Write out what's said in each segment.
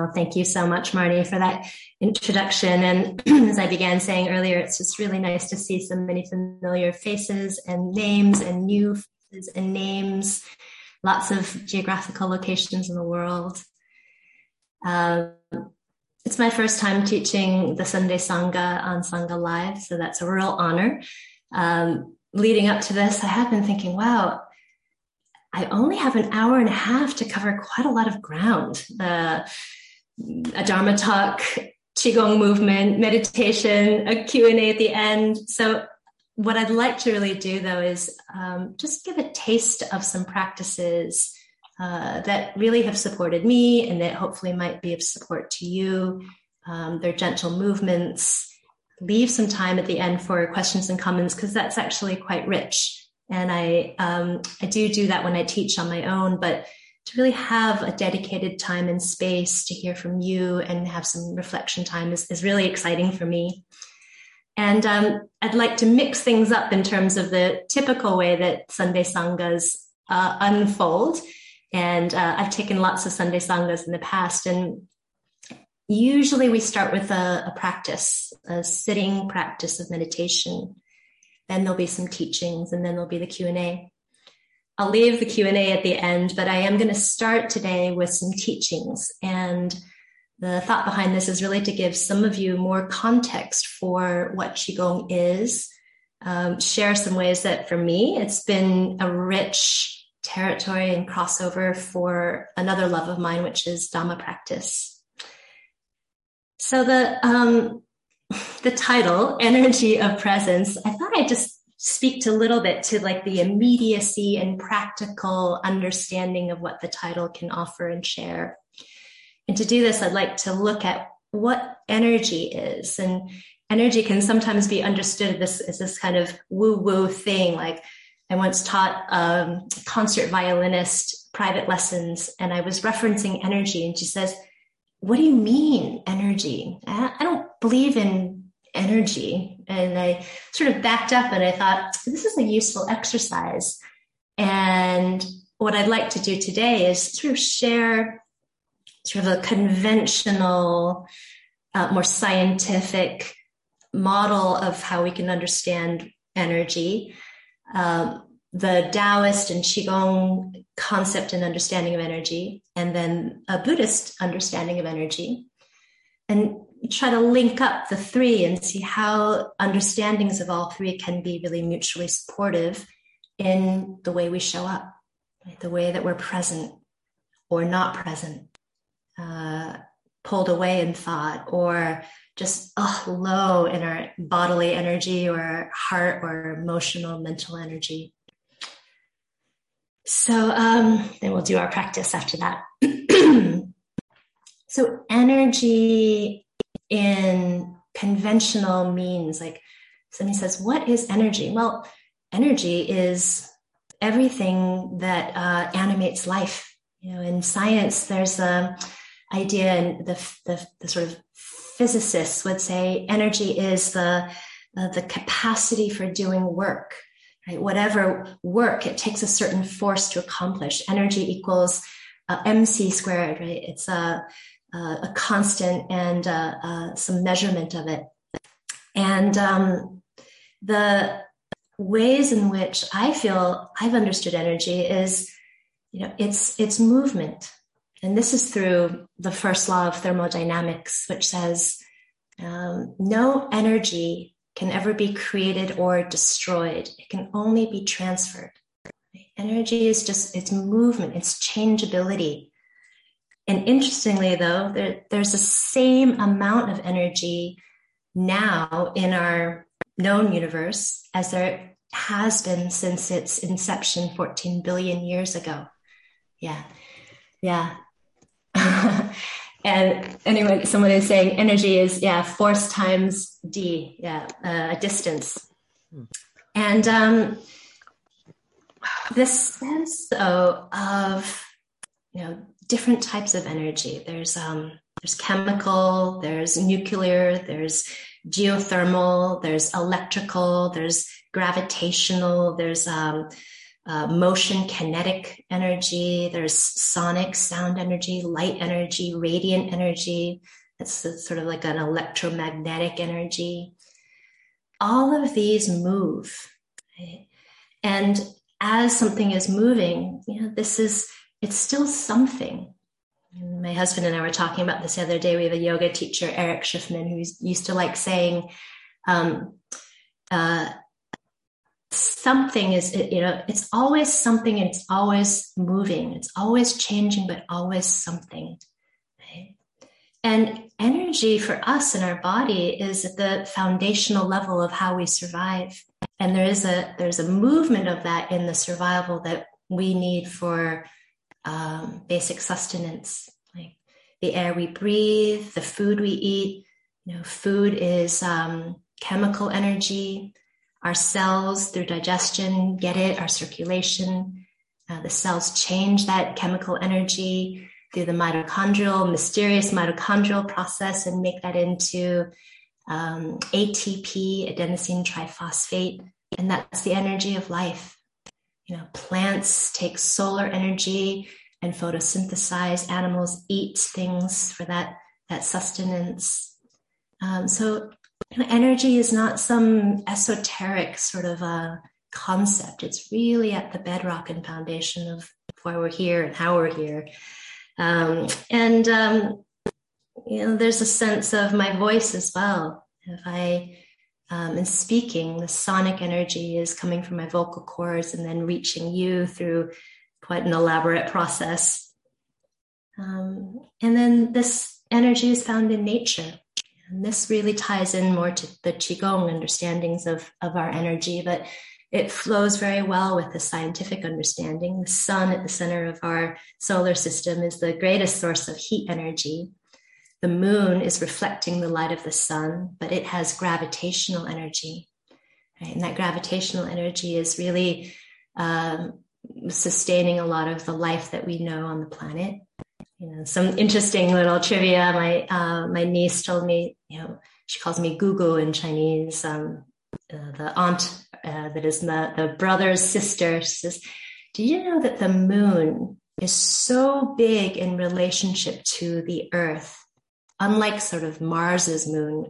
Well, thank you so much, Marty, for that introduction. And as I began saying earlier, it's just really nice to see so many familiar faces and names and new faces and names, lots of geographical locations in the world. It's my first time teaching the Sunday Sangha on Sangha Live, so that's a real honor. Leading up to this, I have been thinking, wow, I only have an hour and a half to cover quite a lot of ground. A Dharma talk, Qigong movement, meditation, a Q&A at the end. So what I'd like to really do, though, is just give a taste of some practices that really have supported me and that hopefully might be of support to you. They're gentle movements. Leave some time at the end for questions and comments, because that's actually quite rich. And I do that when I teach on my own, but to really have a dedicated time and space to hear from you and have some reflection time is really exciting for me. And I'd like to mix things up in terms of the typical way that Sunday Sanghas unfold. And I've taken lots of Sunday Sanghas in the past, and usually we start with a practice, a sitting practice of meditation. Then there'll be some teachings, and then there'll be the Q&A. I'll leave the Q&A at the end, but I am going to start today with some teachings. And the thought behind this is really to give some of you more context for what Qigong is, share some ways that for me, it's been a rich territory and crossover for another love of mine, which is Dhamma practice. So the title, Energy of Presence, I thought I'd just speak to a little bit to like the immediacy and practical understanding of what the title can offer and share. And to do this, I'd like to look at what energy is. And energy can sometimes be understood as this kind of woo-woo thing. Like I once taught a concert violinist private lessons, and I was referencing energy, and she says, "What do you mean energy? I don't believe in energy." And I sort of backed up and I thought, this is a useful exercise. And what I'd like to do today is sort of share sort of a conventional, more scientific model of how we can understand energy, the Taoist and Qigong concept and understanding of energy, and then a Buddhist understanding of energy, and try to link up the three and see how understandings of all three can be really mutually supportive in the way we show up, right? The way that we're present or not present, pulled away in thought, or just low in our bodily energy or heart or emotional, mental energy. So then we'll do our practice after that. So energy in conventional means, like somebody says, what is energy? Well, energy is everything that animates life. You know, in science, there's an idea, and the sort of physicists would say energy is the capacity for doing work. Right? Whatever work, it takes a certain force to accomplish. Energy equals mc squared, right? It's a constant and some measurement of it. And the ways in which I feel I've understood energy is, you know, it's movement. And this is through the first law of thermodynamics, which says no energy can ever be created or destroyed. It can only be transferred. Energy is just, it's movement, it's changeability. And interestingly, though, there's the same amount of energy now in our known universe as there has been since its inception 14 billion years ago. Yeah. And anyway, someone is saying energy is, force times d, a distance. And this sense, though, of, you know, different types of energy. There's chemical, there's nuclear, there's geothermal, there's electrical, there's gravitational, there's motion, kinetic energy. There's sonic, sound energy, light energy, radiant energy. It's sort of like an electromagnetic energy. All of these move. Right? And as something is moving, it's still something. My husband and I were talking about this the other day. We have a yoga teacher, Eric Schiffman, who used to like saying, something is, it's always something, and it's always moving. It's always changing, but always something. Right? And energy for us in our body is at the foundational level of how we survive. And there's a movement of that in the survival that we need for basic sustenance, like the air we breathe, the food we eat. Food is chemical energy. Our cells, through digestion, get it, our circulation. The cells change that chemical energy through the mysterious mitochondrial process, and make that into ATP, adenosine triphosphate. And that's the energy of life. Plants take solar energy and photosynthesize. Animals eat things for that sustenance. So energy is not some esoteric sort of a concept. It's really at the bedrock and foundation of why we're here and how we're here. There's a sense of my voice as well. If I am speaking, the sonic energy is coming from my vocal cords and then reaching you through quite an elaborate process. And then this energy is found in nature. And this really ties in more to the Qigong understandings of our energy, but it flows very well with the scientific understanding. The sun at the center of our solar system is the greatest source of heat energy. The moon is reflecting the light of the sun, but it has gravitational energy. Right? And that gravitational energy is really sustaining a lot of the life that we know on the planet. Some interesting little trivia. My niece told me, she calls me Gugu in Chinese, the aunt that is the brother's sister. She says, do you know that the moon is so big in relationship to the Earth, unlike sort of Mars's moon,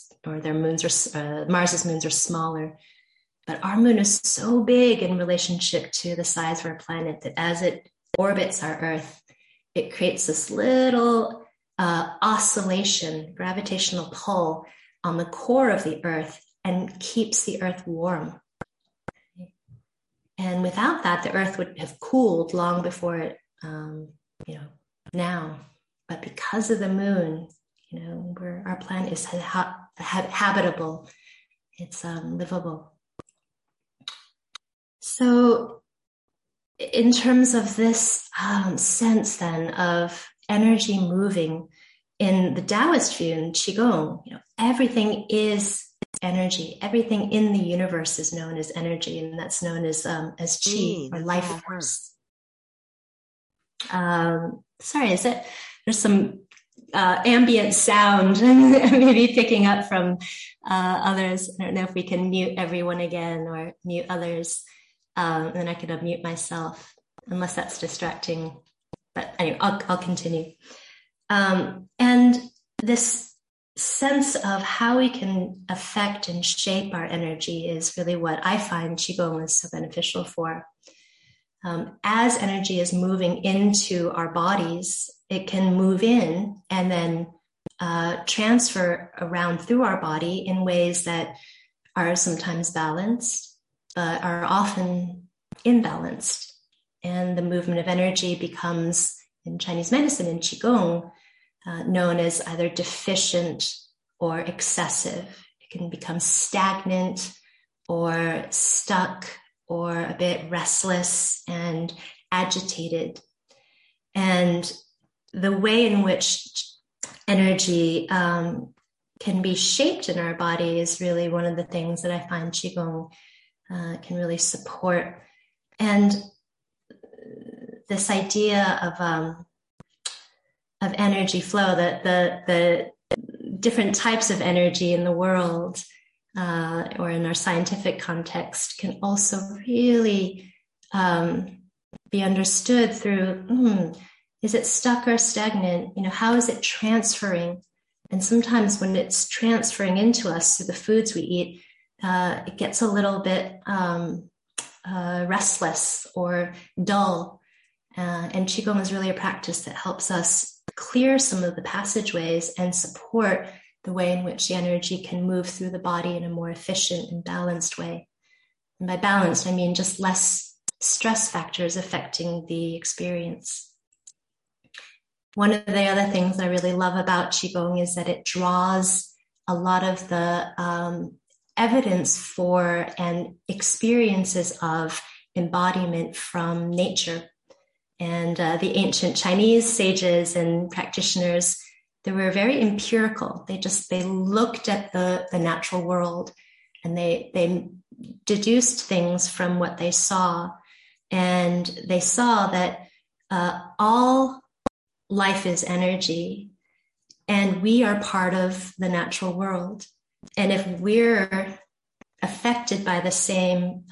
Mars's moons are smaller, but our moon is so big in relationship to the size of our planet that as it orbits our Earth, it creates this little oscillation, gravitational pull on the core of the Earth and keeps the Earth warm. And without that, the Earth would have cooled long before it, now. But because of the moon, our planet is habitable. It's livable. So in terms of this sense then of energy moving in the Taoist view in Qigong, everything is energy. Everything in the universe is known as energy, and that's known as qi, or life force. Sorry, there's some ambient sound maybe picking up from others. I don't know if we can mute everyone again or mute others. Then I could unmute myself, unless that's distracting. But anyway, I'll continue. And this sense of how we can affect and shape our energy is really what I find Qigong is so beneficial for. As energy is moving into our bodies, it can move in and then transfer around through our body in ways that are sometimes balanced, but are often imbalanced. And the movement of energy becomes, in Chinese medicine, in Qigong, known as either deficient or excessive. It can become stagnant or stuck or a bit restless and agitated. And the way in which energy can be shaped in our body is really one of the things that I find Qigong can really support. And this idea of energy flow, that the different types of energy in the world or in our scientific context can also really be understood through, is it stuck or stagnant? How is it transferring? And sometimes when it's transferring into us through the foods we eat, it gets a little bit restless or dull. And Qigong is really a practice that helps us clear some of the passageways and support the way in which the energy can move through the body in a more efficient and balanced way. And by balanced, I mean just less stress factors affecting the experience. One of the other things I really love about Qigong is that it draws a lot of the evidence for and experiences of embodiment from nature. And the ancient Chinese sages and practitioners, they were very empirical. They looked at the natural world and they deduced things from what they saw. And they saw that all life is energy and we are part of the natural world. And if we're affected by the same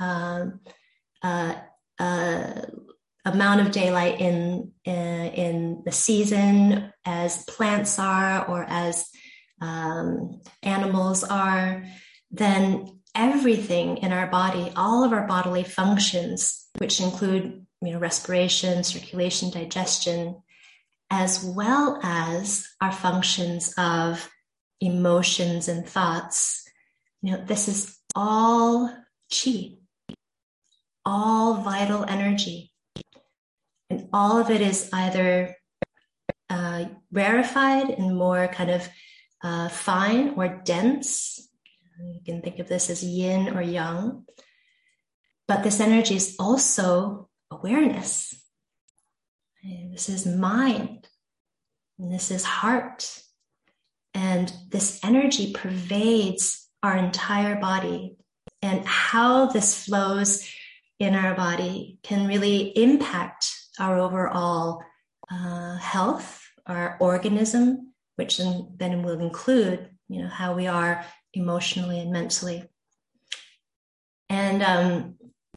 amount of daylight in the season as plants are or as animals are, then everything in our body, all of our bodily functions, which include respiration, circulation, digestion, as well as our functions of emotions and thoughts, this is all qi, all vital energy. And all of it is either rarefied and more kind of fine or dense. You can think of this as yin or yang. But this energy is also awareness. And this is mind. And this is heart. And this energy pervades our entire body. And how this flows in our body can really impact our overall health, our organism, which then will include, how we are emotionally and mentally. And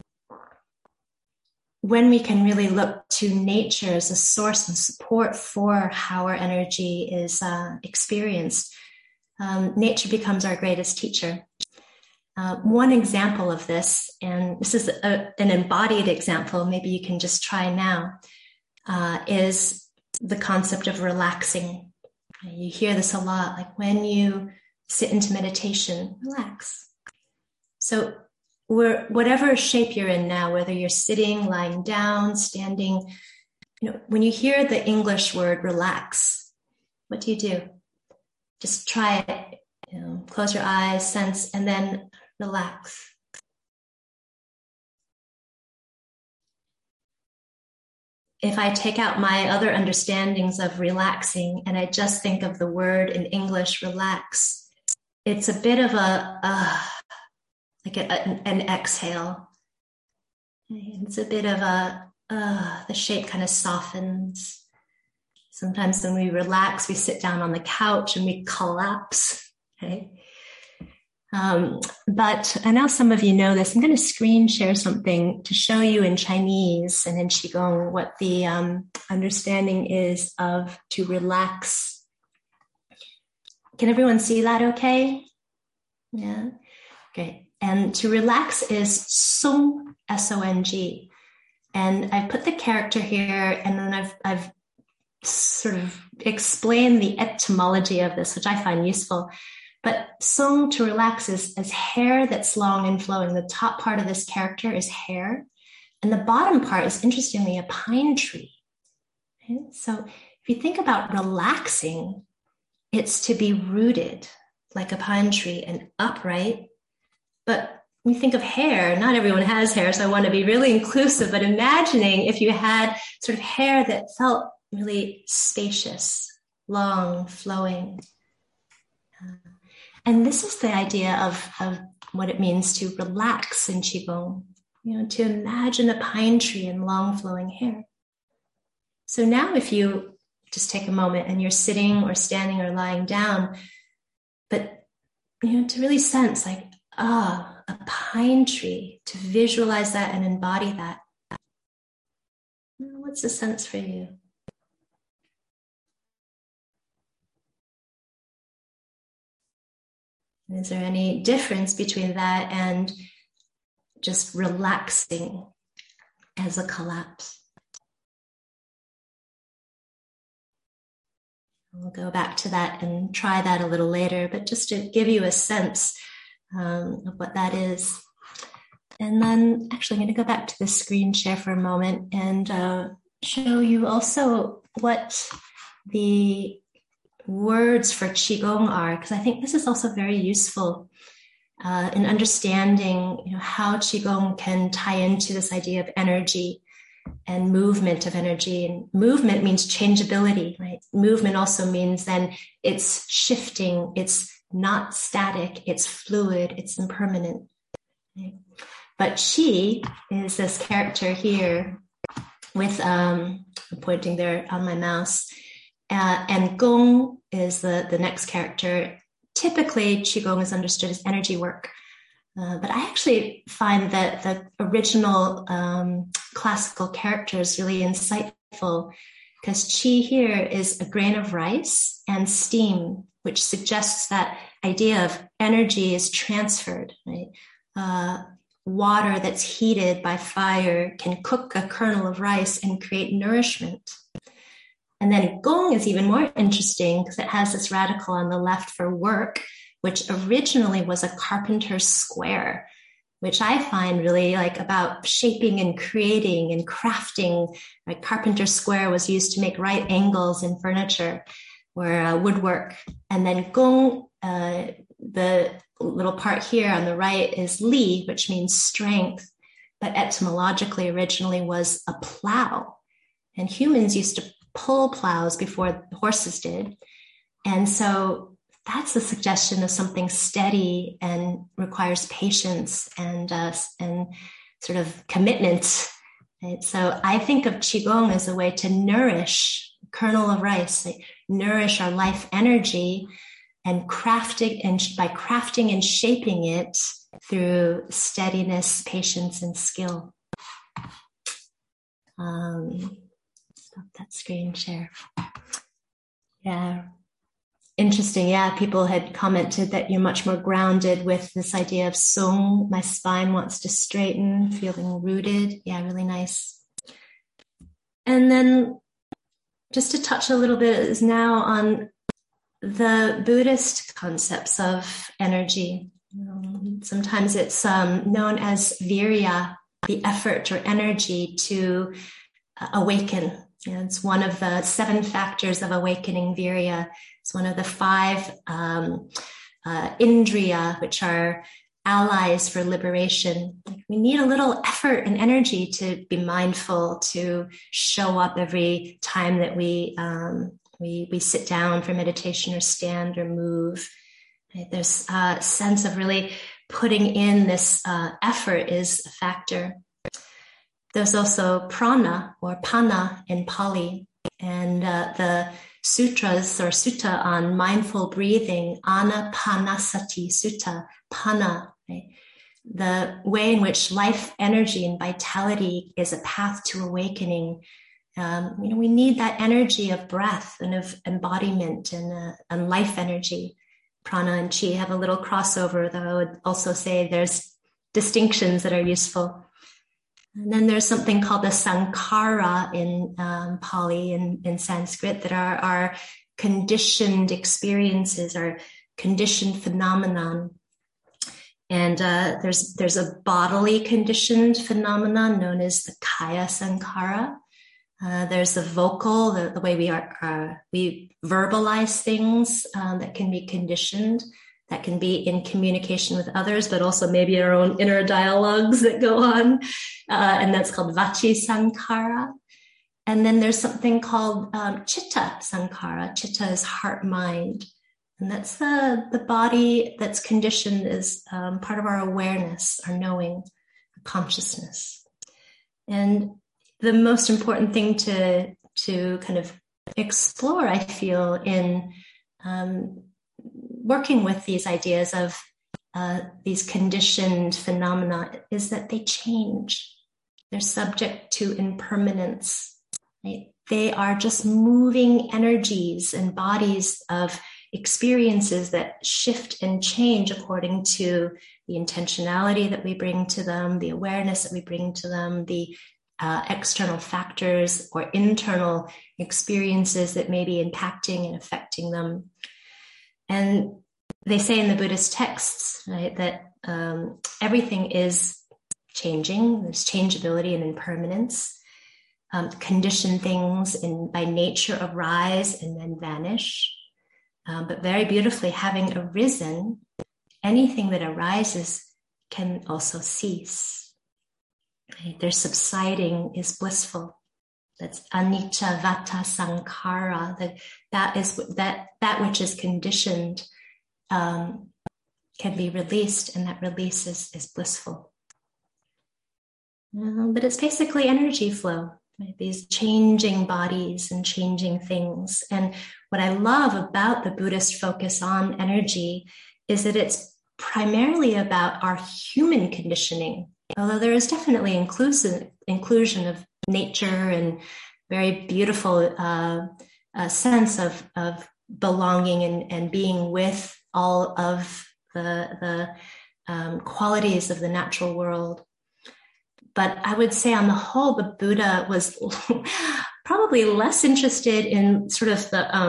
when we can really look to nature as a source and support for how our energy is experienced, nature becomes our greatest teacher. One example of this, and this is an embodied example, maybe you can just try now, is the concept of relaxing. You hear this a lot, like when you sit into meditation, relax. So whatever shape you're in now, whether you're sitting, lying down, standing, when you hear the English word relax, what do? Just try it. Close your eyes, sense, and then relax. If I take out my other understandings of relaxing and I just think of the word in English, relax, it's a bit of an exhale. It's a bit of the shape kind of softens. Sometimes when we relax, we sit down on the couch and we collapse. Okay? But I know some of you know this. I'm going to screen share something to show you in Chinese and in Qigong what the understanding is of to relax. Can everyone see that okay? Yeah? Great. And to relax is song, S-O-N-G. And I've put the character here and then I've sort of explained the etymology of this, which I find useful. But song, to relax, is as hair that's long and flowing. The top part of this character is hair. And the bottom part is, interestingly, a pine tree. Okay? So if you think about relaxing, it's to be rooted like a pine tree and upright. But when you think of hair, not everyone has hair, so I want to be really inclusive, but imagining if you had sort of hair that felt really spacious, long, flowing. And this is the idea of what it means to relax in Qigong, to imagine a pine tree and long flowing hair. So now if you just take a moment and you're sitting or standing or lying down, but, to really sense like, a pine tree, to visualize that and embody that. What's the sense for you? Is there any difference between that and just relaxing as a collapse? We'll go back to that and try that a little later, but just to give you a sense of what that is. And then actually I'm going to go back to the screen share for a moment and show you also what the words for Qigong are, because I think this is also very useful in understanding, how Qigong can tie into this idea of energy and movement of energy. And movement means changeability, right? Movement also means then it's shifting, it's not static, it's fluid, it's impermanent. Right? But Qi is this character here with, I'm pointing there on my mouse, and Gong is the next character. Typically, Qigong is understood as energy work. But I actually find that the original classical character is really insightful, because Qi here is a grain of rice and steam, which suggests that idea of energy is transferred, right? Water that's heated by fire can cook a kernel of rice and create nourishment. And then Gong is even more interesting because it has this radical on the left for work, which originally was a carpenter's square, which I find really like about shaping and creating and crafting. Right? Carpenter's square was used to make right angles in furniture or woodwork. And then Gong, the little part here on the right is Li, which means strength, but etymologically originally was a plow. And humans used to pull plows before horses did. And so that's a suggestion of something steady and requires patience and sort of commitment. Right? So I think of Qigong as a way to nourish a kernel of rice, like nourish our life energy, and crafting, and by crafting and shaping it through steadiness, patience, and skill. Stop that screen share. Yeah. Interesting. Yeah. People had commented that you're much more grounded with this idea of Sung. My spine wants to straighten, feeling rooted. Yeah. Really nice. And then just to touch a little bit is now on the Buddhist concepts of energy. Sometimes it's known as virya, the effort or energy to awaken. It's one of the 7 factors of awakening, virya. It's one of the 5 indriya, which are allies for liberation. We need a little effort and energy to be mindful, to show up every time that we sit down for meditation or stand or move. There's a sense of really putting in this effort is a factor. There's also prana or pana in Pali, and the sutras or sutta on mindful breathing, Anapanasati Sutta, pana, right? The way in which life energy and vitality is a path to awakening. We need that energy of breath and of embodiment and life energy. Prana and Chi have a little crossover, though I would also say there's distinctions that are useful. And then there's something called the sankhara in Pali and in Sanskrit that are our conditioned experiences, our conditioned phenomenon. And there's a bodily conditioned phenomenon known as the kaya sankhara. There's the vocal, the way we verbalize things that can be conditioned, that can be in communication with others, but also maybe our own inner dialogues that go on. And that's called vachi sankhara. And then there's something called chitta sankhara. Chitta is heart mind. And that's the body that's conditioned as part of our awareness, our knowing, our consciousness. And the most important thing to kind of explore, I feel, in working with these ideas of these conditioned phenomena is that they change. They're subject to impermanence. Right? They are just moving energies and bodies of experiences that shift and change according to the intentionality that we bring to them, the awareness that we bring to them, the external factors or internal experiences that may be impacting and affecting them. And they say in the Buddhist texts, right, that everything is changing. There's changeability and impermanence. Conditioned things by nature arise and then vanish. But very beautifully, having arisen, anything that arises can also cease. Right? Their subsiding is blissful. That's anicca vata sankhara. That which is conditioned can be released, and that release is blissful. But it's basically energy flow. Right? These changing bodies and changing things. And what I love about the Buddhist focus on energy is that it's primarily about our human conditioning, although there is definitely inclusion of nature and very beautiful sense of belonging and being with all of the qualities of the natural world. But I would say on the whole, the Buddha was probably less interested in sort of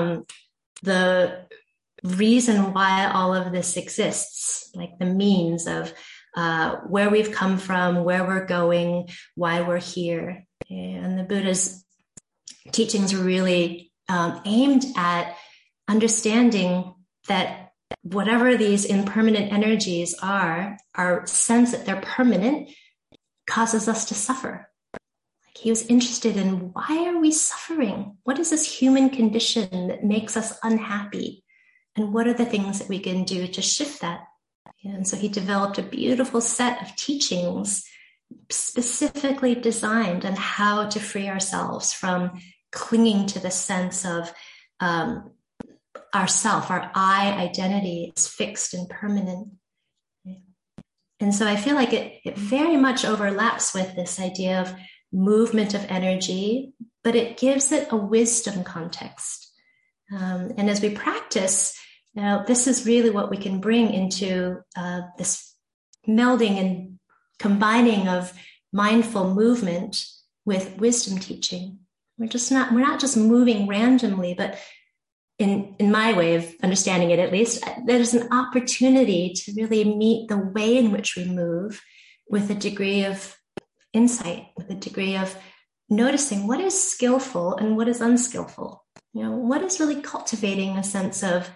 the reason why all of this exists, like the means of where we've come from, where we're going, why we're here. And the Buddha's teachings were really aimed at understanding that whatever these impermanent energies are, our sense that they're permanent causes us to suffer. Like he was interested in, why are we suffering? What is this human condition that makes us unhappy? And what are the things that we can do to shift that? And so he developed a beautiful set of teachings specifically designed on how to free ourselves from clinging to the sense of ourself, our I identity is fixed and permanent. And so I feel like it very much overlaps with this idea of movement of energy, but it gives it a wisdom context. And as we practice, now this is really what we can bring into this melding and combining of mindful movement with wisdom teaching. We're not just moving randomly, but in my way of understanding it, at least, there's an opportunity to really meet the way in which we move with a degree of insight, with a degree of noticing what is skillful and what is unskillful. What is really cultivating a sense of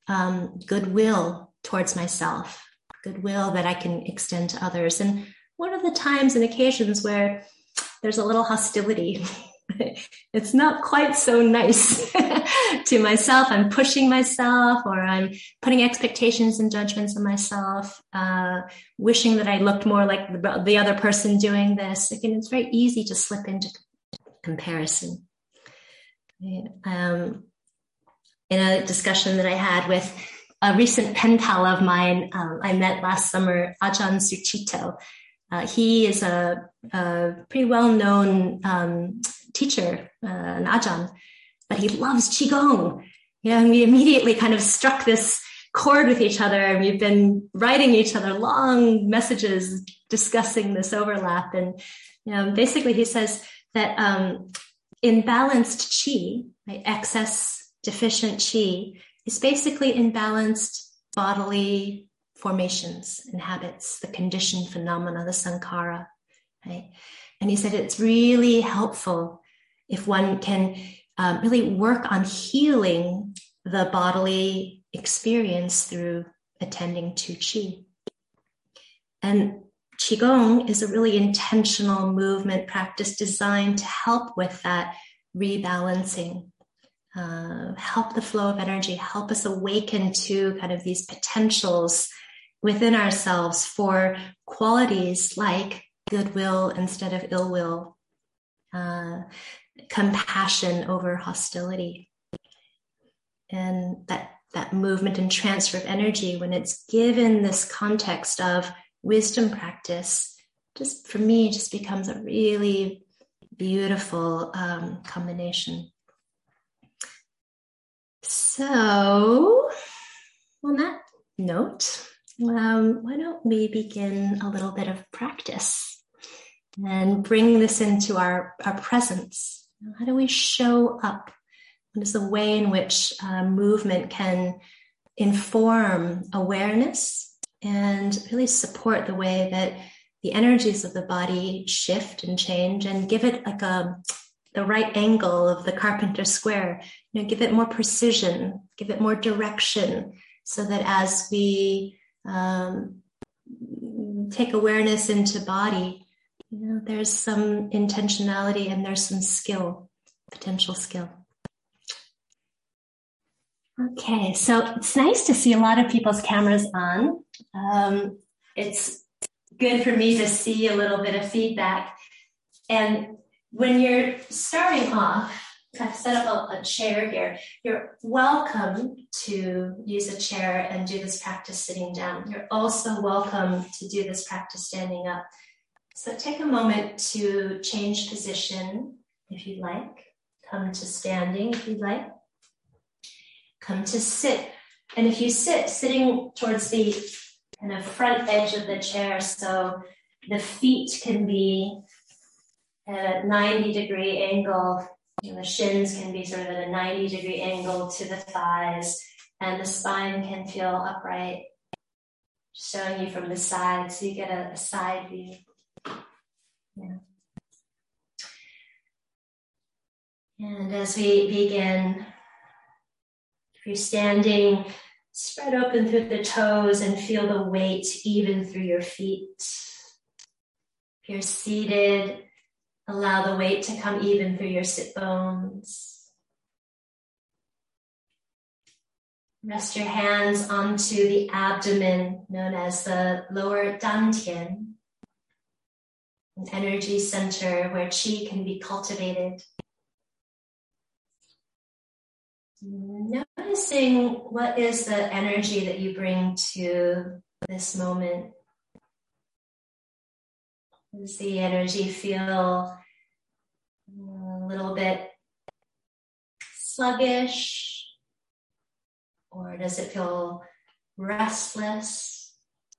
goodwill towards myself, goodwill that I can extend to others. And what are the times and occasions where there's a little hostility? It's not quite so nice to myself. I'm pushing myself, or I'm putting expectations and judgments on myself, wishing that I looked more like the other person doing this. Again, it's very easy to slip into comparison. In a discussion that I had with a recent pen pal of mine, I met last summer, Ajahn Sucitto. He is a pretty well-known teacher, an Ajahn, but he loves Qigong. And we immediately kind of struck this chord with each other, and we've been writing each other long messages discussing this overlap. And basically he says that imbalanced qi, right, excess deficient qi, is basically imbalanced bodily formations and habits, the conditioned phenomena, the sankhara, right? And he said it's really helpful if one can really work on healing the bodily experience through attending to qi. And Qigong is a really intentional movement practice designed to help with that rebalancing, help the flow of energy, help us awaken to kind of these potentials within ourselves for qualities like goodwill instead of ill will, compassion over hostility. And that movement and transfer of energy, when it's given this context of wisdom practice, just for me, just becomes a really beautiful combination. So on that note, why don't we begin a little bit of practice and bring this into our presence? How do we show up? What is the way in which movement can inform awareness and really support the way that the energies of the body shift and change, and give it like the right angle of the Carpenter square, give it more precision, give it more direction, so that as we take awareness into body, there's some intentionality and there's some skill, potential skill. Okay, so it's nice to see a lot of people's cameras on. It's good for me to see a little bit of feedback. And when you're starting off, I've set up a chair here. You're welcome to use a chair and do this practice sitting down. You're also welcome to do this practice standing up. So take a moment to change position if you'd like. Come to standing if you'd like. Come to sit. And if you sitting towards the kind of front edge of the chair, so the feet can be at a 90-degree angle, the shins can be sort of at a 90-degree angle to the thighs, and the spine can feel upright, showing you from the side, so you get a side view. Yeah. And as we begin, if you're standing, spread open through the toes and feel the weight even through your feet. If you're seated, allow the weight to come even through your sit bones. Rest your hands onto the abdomen, known as the lower dantian, an energy center where qi can be cultivated. Noticing what is the energy that you bring to this moment. Does the energy feel a little bit sluggish? Or does it feel restless?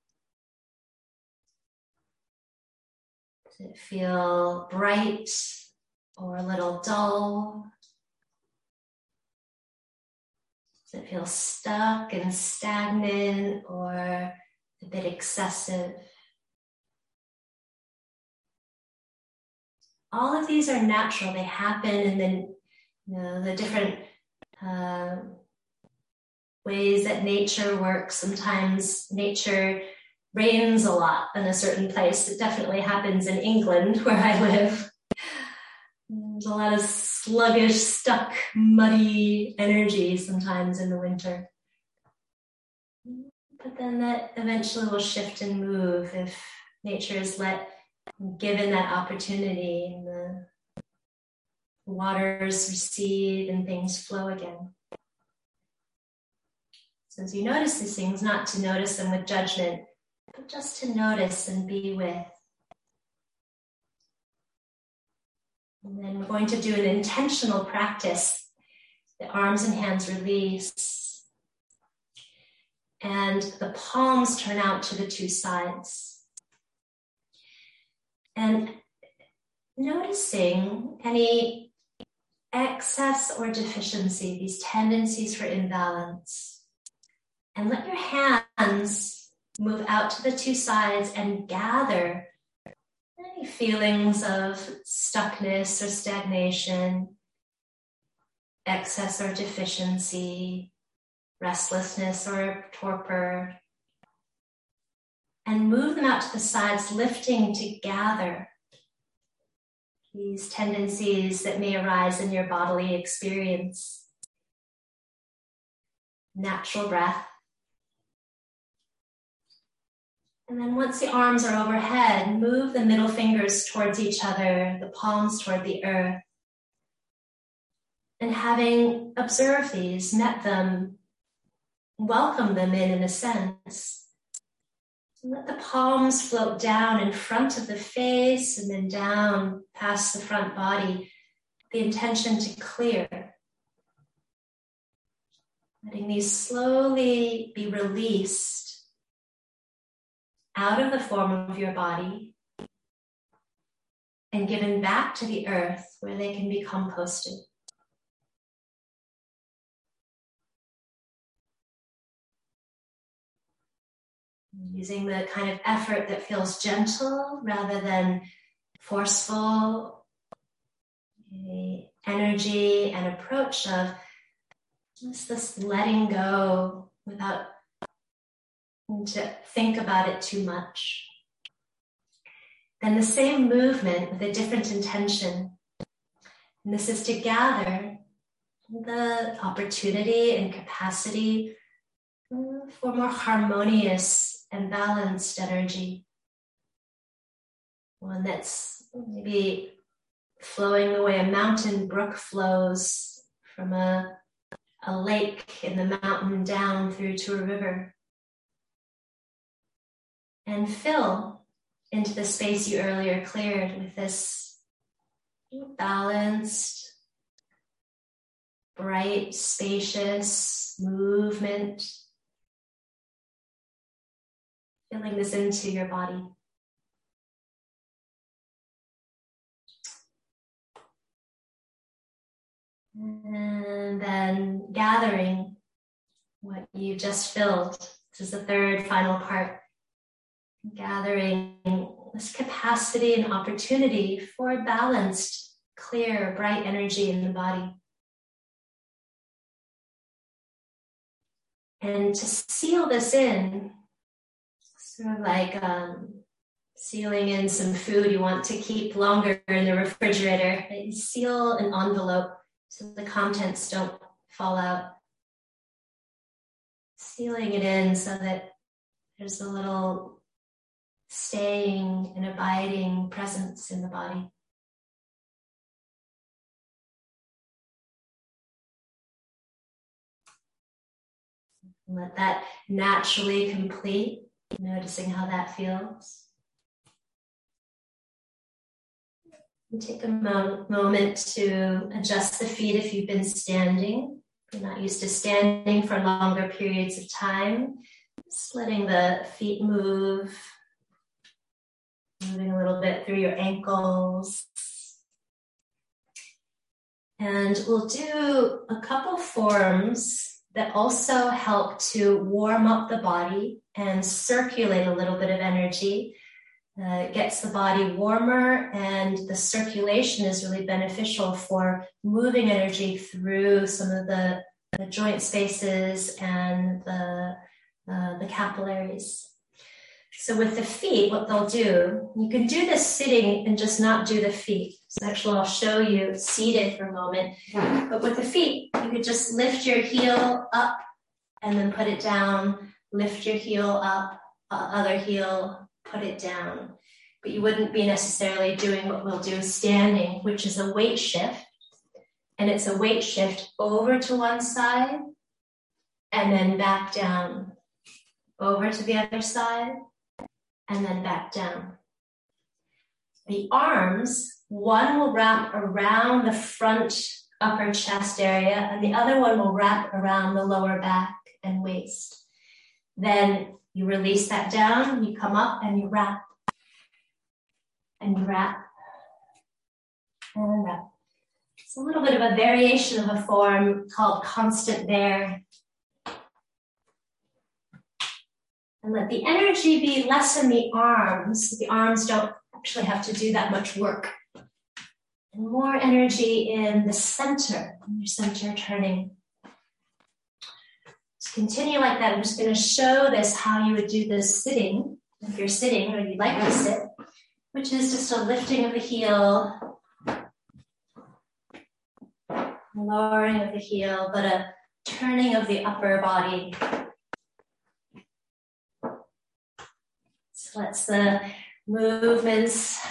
Does it feel bright or a little dull? Does it feel stuck and stagnant or a bit excessive? All of these are natural. They happen, and then the different ways that nature works. Sometimes nature rains a lot in a certain place. It definitely happens in England, where I live. There's a lot of sluggish, stuck, muddy energy sometimes in the winter. But then that eventually will shift and move if nature is given that opportunity, and the waters recede and things flow again. So as you notice these things, not to notice them with judgment, but just to notice and be with. And then we're going to do an intentional practice. The arms and hands release. And the palms turn out to the two sides. And noticing any excess or deficiency, these tendencies for imbalance. And let your hands move out to the two sides and gather any feelings of stuckness or stagnation, excess or deficiency, restlessness or torpor, and move them out to the sides, lifting to gather these tendencies that may arise in your bodily experience. Natural breath. And then once the arms are overhead, move the middle fingers towards each other, the palms toward the earth. And having observed these, met them, welcome them in a sense. Let the palms float down in front of the face and then down past the front body. The intention to clear. Letting these slowly be released out of the form of your body and given back to the earth where they can be composted. Using the kind of effort that feels gentle rather than forceful, energy and approach of just this letting go without to think about it too much. Then the same movement with a different intention. And this is to gather the opportunity and capacity for more harmonious and balanced energy. One that's maybe flowing the way a mountain brook flows from a lake in the mountain down through to a river. And fill into the space you earlier cleared with this balanced, bright, spacious movement. Filling this into your body. And then gathering what you just filled. This is the third final part. Gathering this capacity and opportunity for balanced, clear, bright energy in the body. And to seal this in, sort of like sealing in some food you want to keep longer in the refrigerator. You seal an envelope so the contents don't fall out. Sealing it in so that there's a little staying and abiding presence in the body. Let that naturally complete, noticing how that feels. And take a moment to adjust the feet if you've been standing. If you're not used to standing for longer periods of time, just letting the feet move, moving a little bit through your ankles. And we'll do a couple forms that also help to warm up the body and circulate a little bit of energy. It gets the body warmer, and the circulation is really beneficial for moving energy through some of the joint spaces and the capillaries. So with the feet, what they'll do, you can do this sitting and just not do the feet. So actually I'll show you seated for a moment. But with the feet, you could just lift your heel up and then put it down. Lift your heel up, other heel, put it down. But you wouldn't be necessarily doing what we'll do standing, which is a weight shift. And it's a weight shift over to one side and then back down. Over to the other side and then back down. The arms, one will wrap around the front upper chest area and the other one will wrap around the lower back and waist. Then you release that down, you come up and you wrap. And you wrap. And wrap. It's a little bit of a variation of a form called constant bear. And let the energy be less in the arms. The arms don't actually have to do that much work. And more energy in the center, your center turning. So continue like that. I'm just going to show this how you would do this sitting, if you're sitting or you'd like to sit, which is just a lifting of the heel, lowering of the heel, but a turning of the upper body. So let's the movements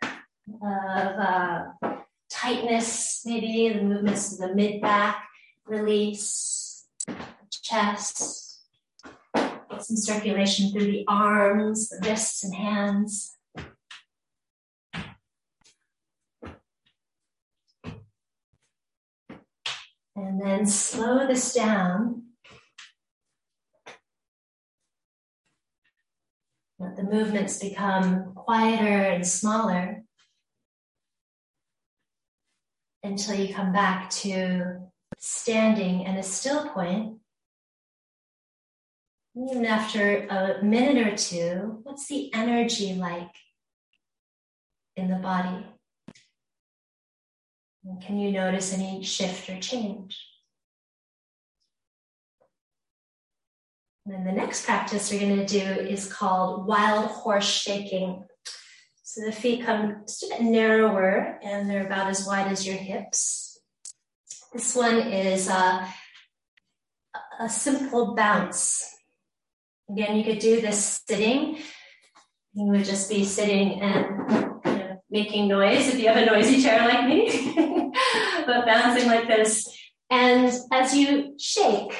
of tightness, maybe the movements of the mid-back, release, chest, get some circulation through the arms, the wrists and hands. And then slow this down. Let the movements become quieter and smaller until you come back to standing in a still point. Even after a minute or two, what's the energy like in the body? And can you notice any shift or change? And then the next practice we're going to do is called wild horse shaking. So the feet come just a bit narrower and they're about as wide as your hips. This one is a simple bounce. Again, you could do this sitting. You would just be sitting and making noise if you have a noisy chair like me, but bouncing like this. And as you shake,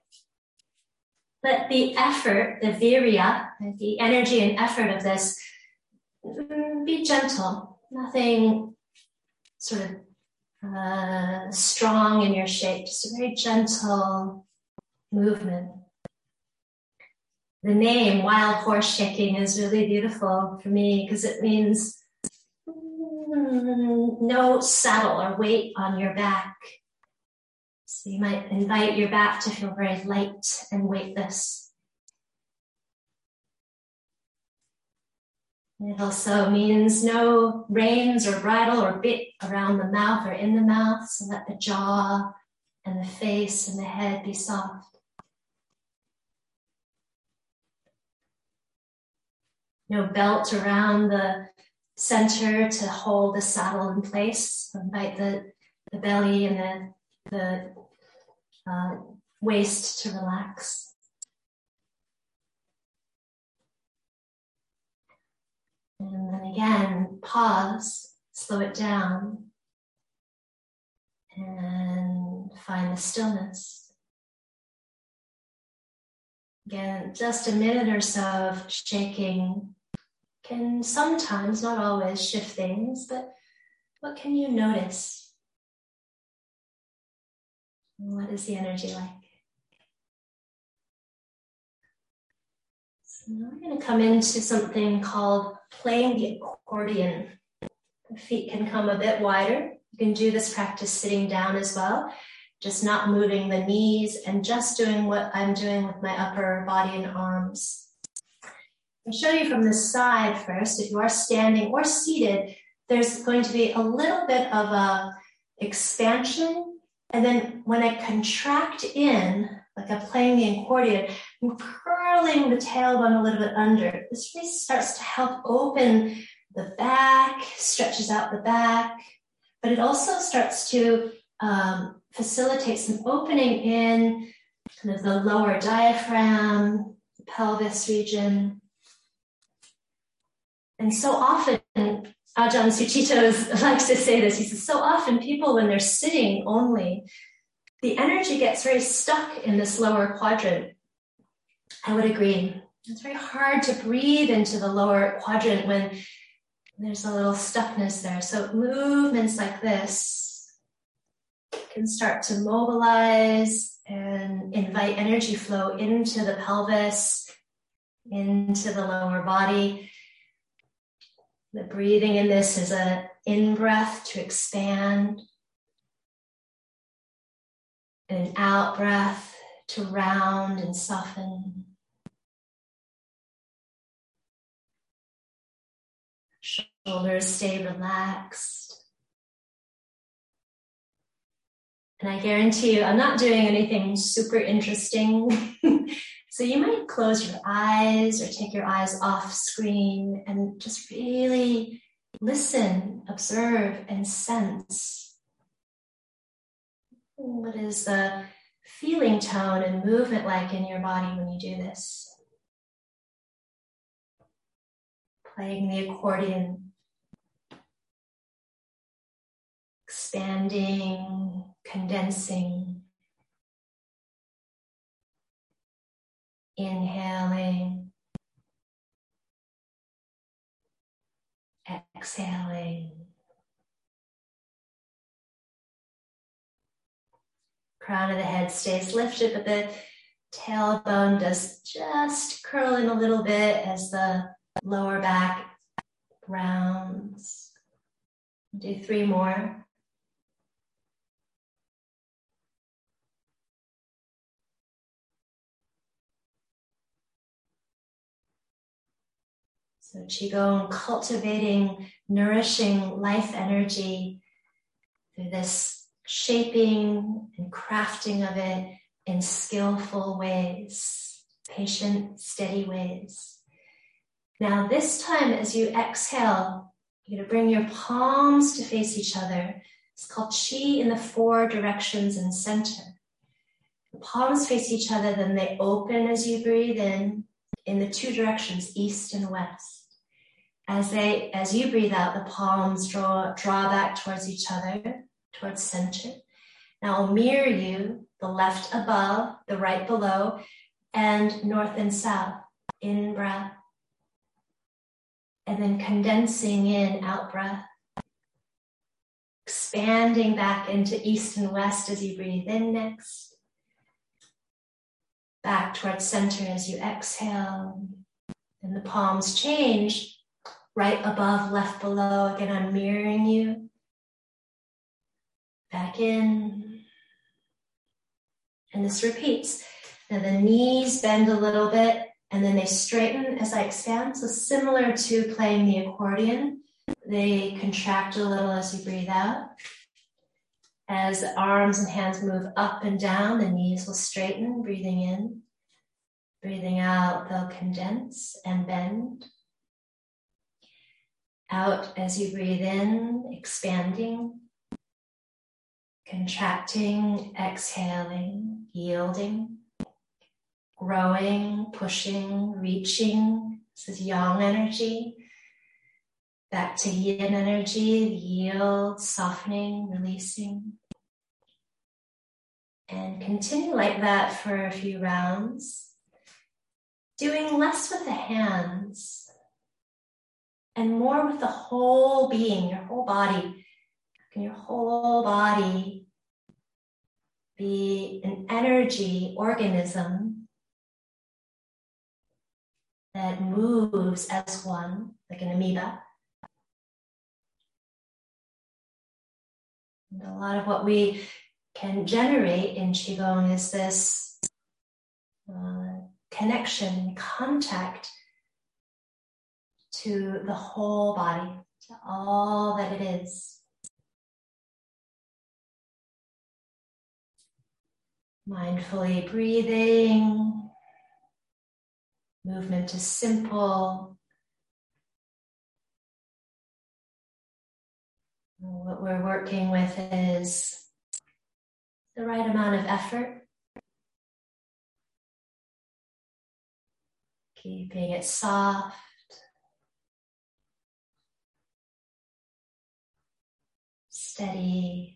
let the effort, the virya, the energy and effort of this be gentle. Nothing sort of strong in your shake, just a very gentle movement. The name wild horse shaking is really beautiful for me because it means no saddle or weight on your back. So you might invite your back to feel very light and weightless. It also means no reins or bridle or bit around the mouth or in the mouth, so let the jaw and the face and the head be soft. No belt around the center to hold the saddle in place. Invite the belly and the waist to relax. And then again, pause, slow it down, and find the stillness. Again, just a minute or so of shaking can sometimes, not always, shift things, but what can you notice? What is the energy like? So now we're going to come into something called playing the accordion. The feet can come a bit wider. You can do this practice sitting down as well, just not moving the knees and just doing what I'm doing with my upper body and arms. I'll show you from the side first. If you are standing or seated, there's going to be a little bit of a expansion. And then when I contract in, like I'm playing the accordion, I'm curling the tailbone a little bit under. This really starts to help open the back, stretches out the back, but it also starts to facilitate some opening in kind of the lower diaphragm, the pelvis region. And so often, Ajahn Sucitto likes to say this. He says, so often people, when they're sitting only, the energy gets very stuck in this lower quadrant. I would agree. It's very hard to breathe into the lower quadrant when there's a little stuckness there. So movements like this can start to mobilize and invite energy flow into the pelvis, into the lower body. The breathing in this is an in-breath to expand, and an out-breath to round and soften. Shoulders stay relaxed. And I guarantee you, I'm not doing anything super interesting. So you might close your eyes or take your eyes off screen and just really listen, observe, and sense. What is the feeling tone and movement like in your body when you do this? Playing the accordion, expanding, condensing. Inhaling, exhaling. Crown of the head stays lifted, but the tailbone does just curl in a little bit as the lower back rounds. Do 3 more. So Qigong, cultivating, nourishing life energy through this shaping and crafting of it in skillful ways, patient, steady ways. Now this time as you exhale, you're going to bring your palms to face each other. It's called Qi in the 4 directions and center. The palms face each other, then they open as you breathe in the 2 directions, east and west. As you breathe out, the palms draw back towards each other, towards center. Now I'll mirror you, the left above, the right below, and north and south. In breath. And then condensing in, out breath. Expanding back into east and west as you breathe in next. Back towards center as you exhale. And the palms change. Right above, left below. Again, I'm mirroring you. Back in. And this repeats. Now the knees bend a little bit and then they straighten as I expand. So similar to playing the accordion, they contract a little as you breathe out. As the arms and hands move up and down, the knees will straighten, breathing in. Breathing out, they'll condense and bend. Out as you breathe in, expanding, contracting, exhaling, yielding, growing, pushing, reaching. This is yang energy. Back to yin energy, yield, softening, releasing. And continue like that for a few rounds. Doing less with the hands and more with the whole being, your whole body. Can your whole body be an energy organism that moves as one, like an amoeba? And a lot of what we can generate in Qigong is this connection, contact to the whole body, to all that it is. Mindfully breathing. Movement is simple. What we're working with is the right amount of effort. Keeping it soft. Steady.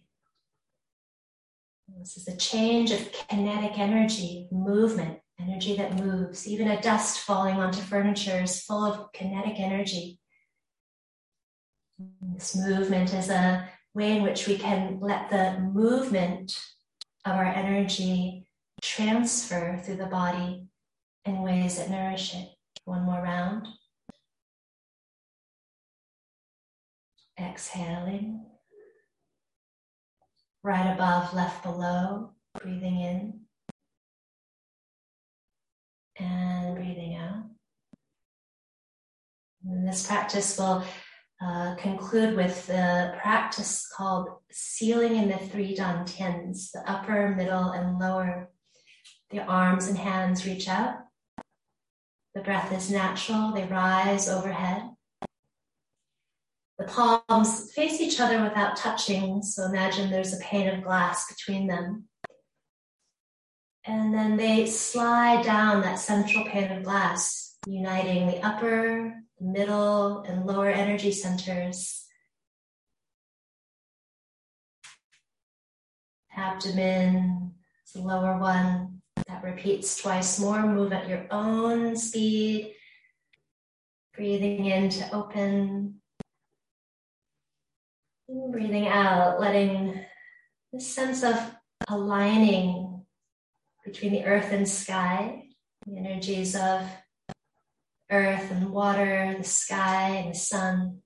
This is a change of kinetic energy, movement, energy that moves. Even a dust falling onto furniture is full of kinetic energy. This movement is a way in which we can let the movement of our energy transfer through the body in ways that nourish it. One more round. Exhaling. Right above, left below, breathing in and breathing out. And this practice will conclude with the practice called sealing in the 3 dantians, the upper, middle, and lower. The arms and hands reach out. The breath is natural, they rise overhead. The palms face each other without touching, so imagine there's a pane of glass between them. And then they slide down that central pane of glass, uniting the upper, middle, and lower energy centers. Abdomen is the lower one. That repeats twice more. Move at your own speed. Breathing in to open. And breathing out, letting this sense of aligning between the earth and sky, the energies of earth and water, the sky and the sun.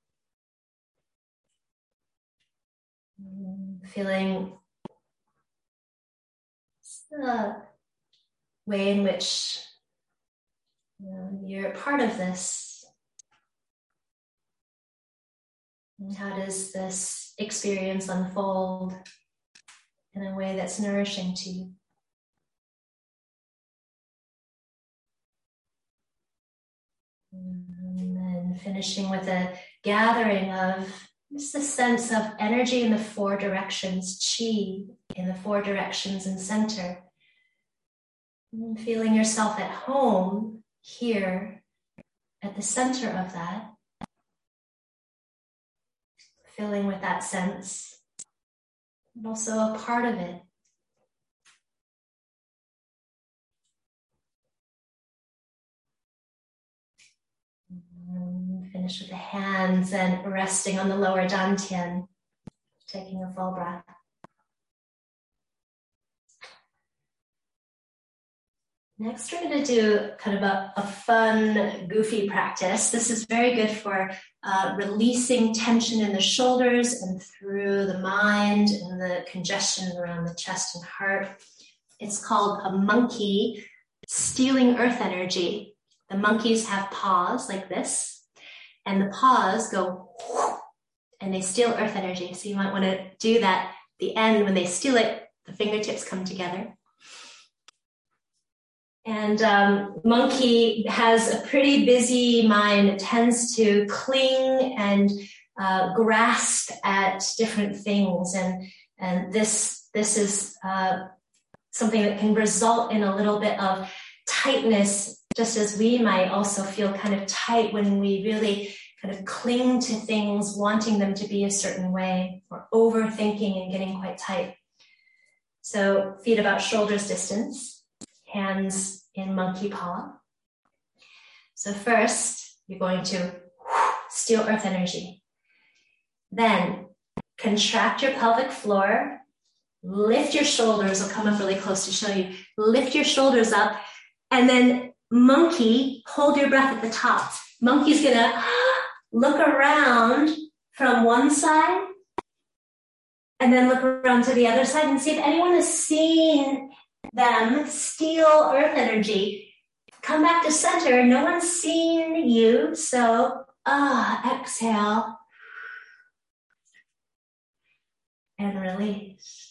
Feeling the way in which you're part of this. And how does this experience unfold in a way that's nourishing to you? And then finishing with a gathering of just a sense of energy in the four directions, chi in the four directions and center. And feeling yourself at home here at the center of that. Filling with that sense, but also a part of it. And finish with the hands and resting on the lower dantian, taking a full breath. Next, we're going to do kind of a fun, goofy practice. This is very good for releasing tension in the shoulders and through the mind and the congestion around the chest and heart. It's called a monkey stealing earth energy. The monkeys have paws like this, and the paws go and they steal earth energy. So you might want to do that at the end when they steal it, the fingertips come together. And monkey has a pretty busy mind. It tends to cling and grasp at different things. And this is something that can result in a little bit of tightness, just as we might also feel kind of tight when we really kind of cling to things, wanting them to be a certain way, or overthinking and getting quite tight. So feet about shoulders distance, hands in monkey paw. So first, you're going to steal earth energy. Then contract your pelvic floor, lift your shoulders. I'll come up really close to show you. Lift your shoulders up, and then monkey, hold your breath at the top. Monkey's gonna look around from one side and then look around to the other side and see if anyone has seen them steal earth energy. Come back to center. No one's seen you, so exhale and release.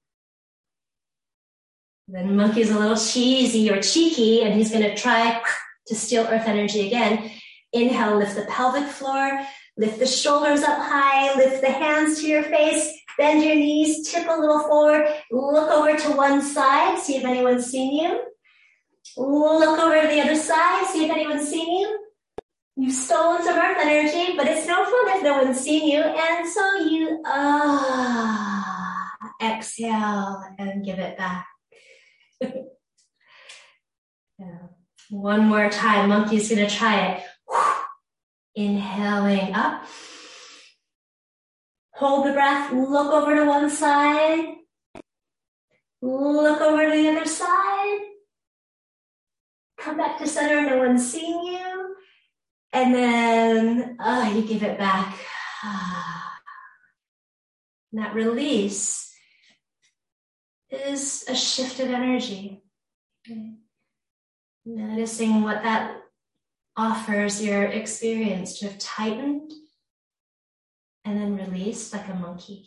Then monkey's a little cheesy or cheeky, and he's going to try to steal earth energy again. Inhale, lift the pelvic floor, lift the shoulders up high, lift the hands to your face, bend your knees, tip a little forward, look over to one side, see if anyone's seen you. Look over to the other side, see if anyone's seen you. You've stolen some earth energy, but it's no fun if no one's seen you. And so you exhale and give it back. Yeah. One more time, monkey's gonna try it. Inhaling up. Hold the breath, look over to one side. Look over to the other side. Come back to center, no one's seen you. And then you give it back. And that release is a shifted energy. Okay. Noticing what that offers your experience to have tightened and then released like a monkey.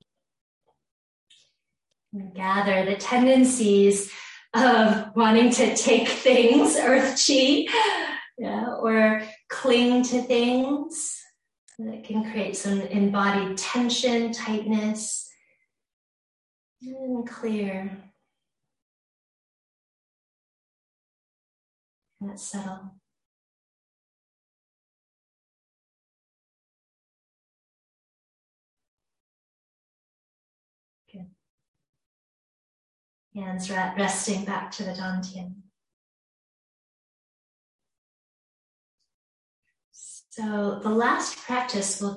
And gather the tendencies of wanting to take things, earth chi, or cling to things that can create some embodied tension, tightness, and clear. And let's settle. Good. Hands resting back to the Dantian. So the last practice we'll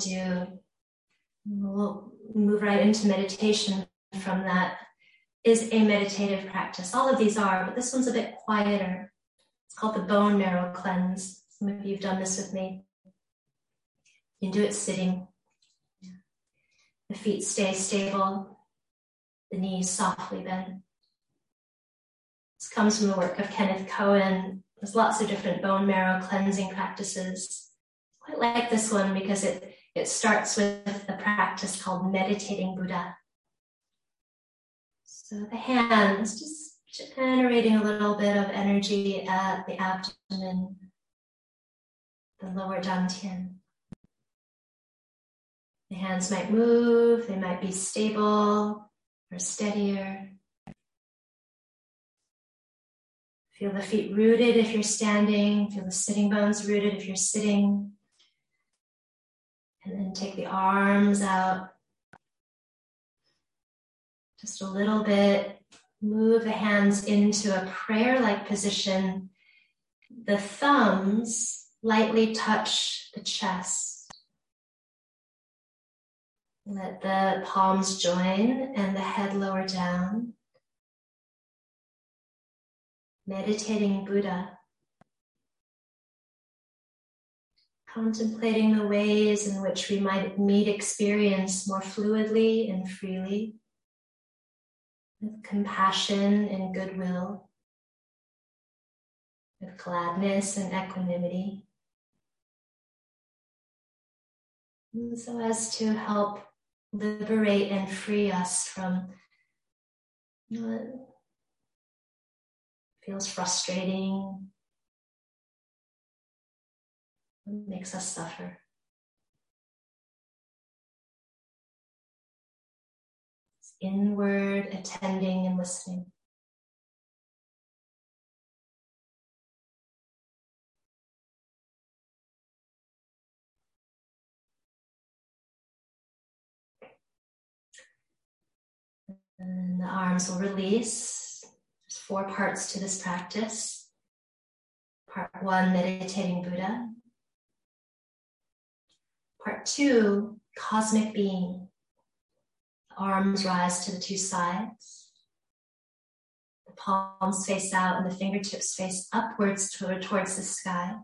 move right into meditation from that, is a meditative practice. All of these are, but this one's a bit quieter. It's called the bone marrow cleanse. Some of you have done this with me. You can do it sitting. The feet stay stable, the knees softly bent. This comes from the work of Kenneth Cohen. There's lots of different bone marrow cleansing practices. I quite like this one because it starts with the practice called meditating Buddha. So the hands just generating a little bit of energy at the abdomen, the lower dantian. The hands might move, they might be stable or steadier. Feel the feet rooted if you're standing, feel the sitting bones rooted if you're sitting. And then take the arms out just a little bit. Move the hands into a prayer-like position. The thumbs lightly touch the chest. Let the palms join and the head lower down. Meditating Buddha. Contemplating the ways in which we might meet experience more fluidly and freely, with compassion and goodwill, with gladness and equanimity, and so as to help liberate and free us from what feels frustrating, what makes us suffer. It's inward attending and listening. And the arms will release. There's 4 parts to this practice. Part 1, meditating Buddha. Part 2, cosmic being. The arms rise to the 2 sides. The palms face out and the fingertips face upwards towards the sky.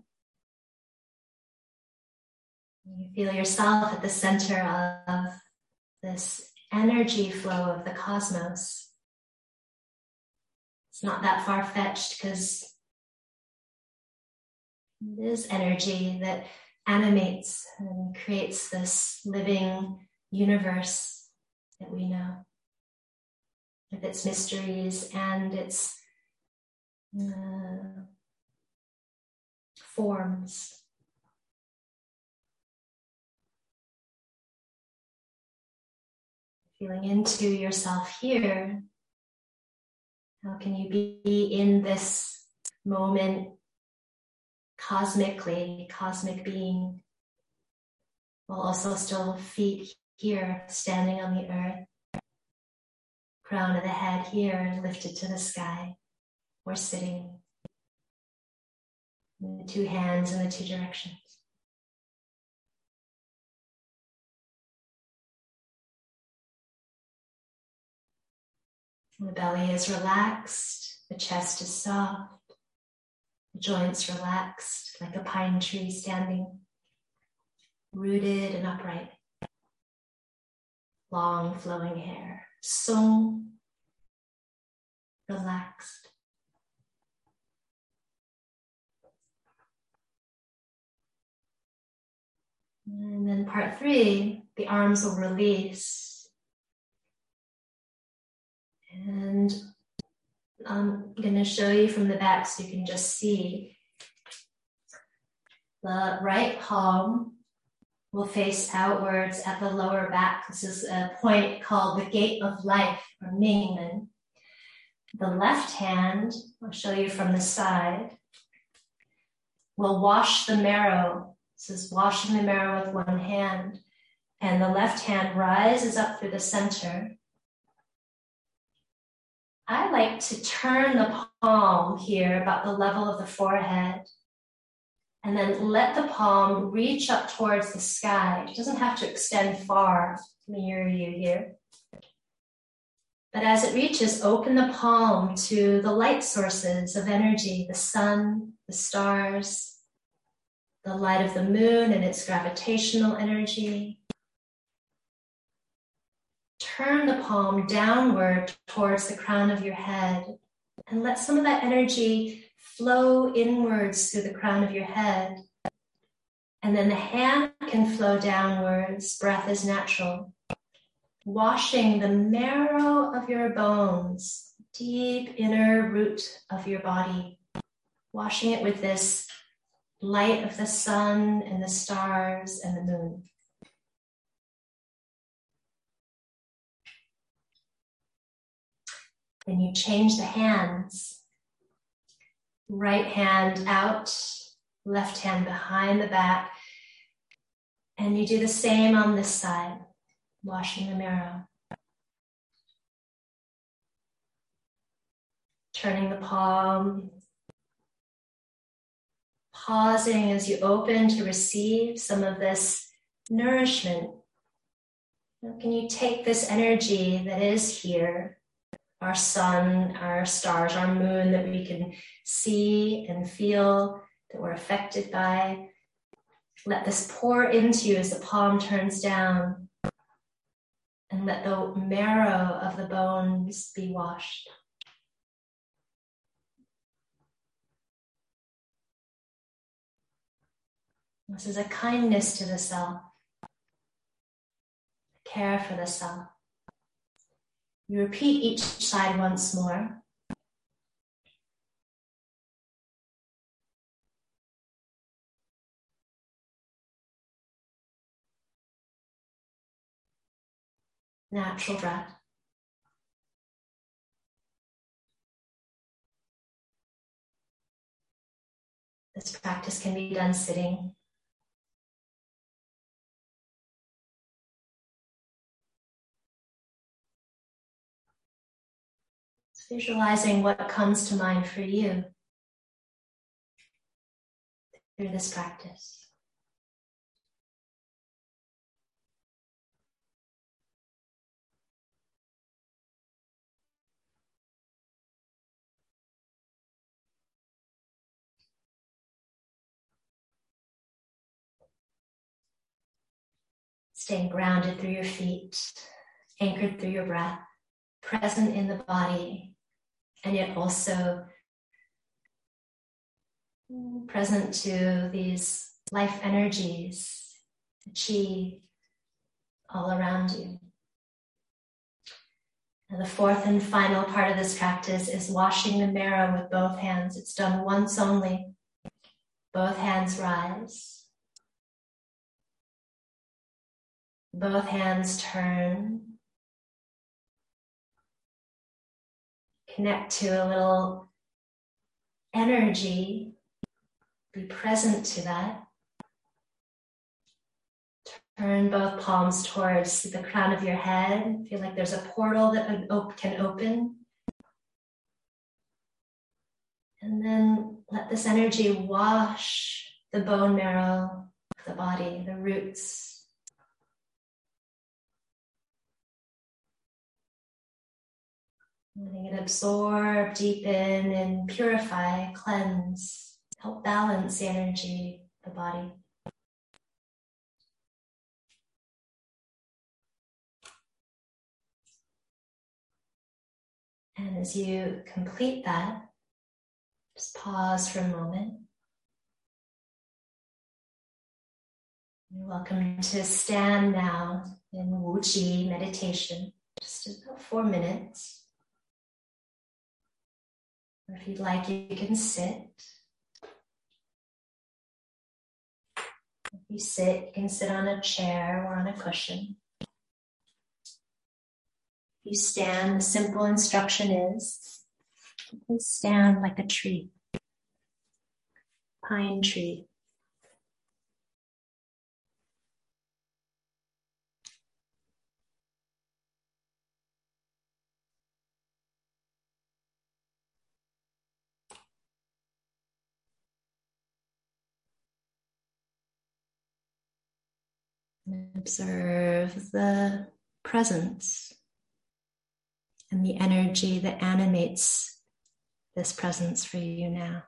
You feel yourself at the center of this energy flow of the cosmos. It's not that far-fetched because it is energy that animates and creates this living universe that we know, with its mysteries and its forms. Feeling into yourself here. How can you be in this moment cosmically, cosmic being, while also still feet here, standing on the earth, crown of the head here, lifted to the sky, or sitting, with the 2 hands in the 2 directions. The belly is relaxed, the chest is soft, the joints relaxed like a pine tree standing, rooted and upright. Long flowing hair, sung, relaxed. And then part 3, the arms will release. And I'm going to show you from the back so you can just see. The right palm will face outwards at the lower back. This is a point called the gate of life, or Mingmen. The left hand, I'll show you from the side, will wash the marrow. This is washing the marrow with one hand. And the left hand rises up through the center. I like to turn the palm here about the level of the forehead, and then let the palm reach up towards the sky. It doesn't have to extend far. Mirror you here. But as it reaches, open the palm to the light sources of energy, the sun, the stars, the light of the moon and its gravitational energy. Turn the palm downward towards the crown of your head and let some of that energy flow inwards through the crown of your head. And then the hand can flow downwards. Breath is natural. Washing the marrow of your bones, deep inner root of your body. Washing it with this light of the sun and the stars and the moon. Then you change the hands. Right hand out, left hand behind the back. And you do the same on this side, washing the marrow. Turning the palm. Pausing as you open to receive some of this nourishment. Can you take this energy that is here, our sun, our stars, our moon that we can see and feel, that we're affected by. Let this pour into you as the palm turns down, and let the marrow of the bones be washed. This is a kindness to the self, care for the self. You repeat each side once more. Natural breath. This practice can be done sitting. Visualizing what comes to mind for you through this practice. Staying grounded through your feet, anchored through your breath, present in the body, and yet also present to these life energies, the chi all around you. And the fourth and final part of this practice is washing the marrow with both hands. It's done once only. Both hands rise. Both hands turn. Connect to a little energy. Be present to that. Turn both palms towards the crown of your head. Feel like there's a portal that can open. And then let this energy wash the bone marrow of the body, the roots. Letting it absorb, deepen, and purify, cleanse, help balance the energy of the body. And as you complete that, just pause for a moment. You're welcome to stand now in Wu Chi meditation, just about 4 minutes. Or if you'd like, you can sit. If you sit, you can sit on a chair or on a cushion. If you stand, the simple instruction is, please stand like a tree, pine tree. Observe the presence and the energy that animates this presence for you now.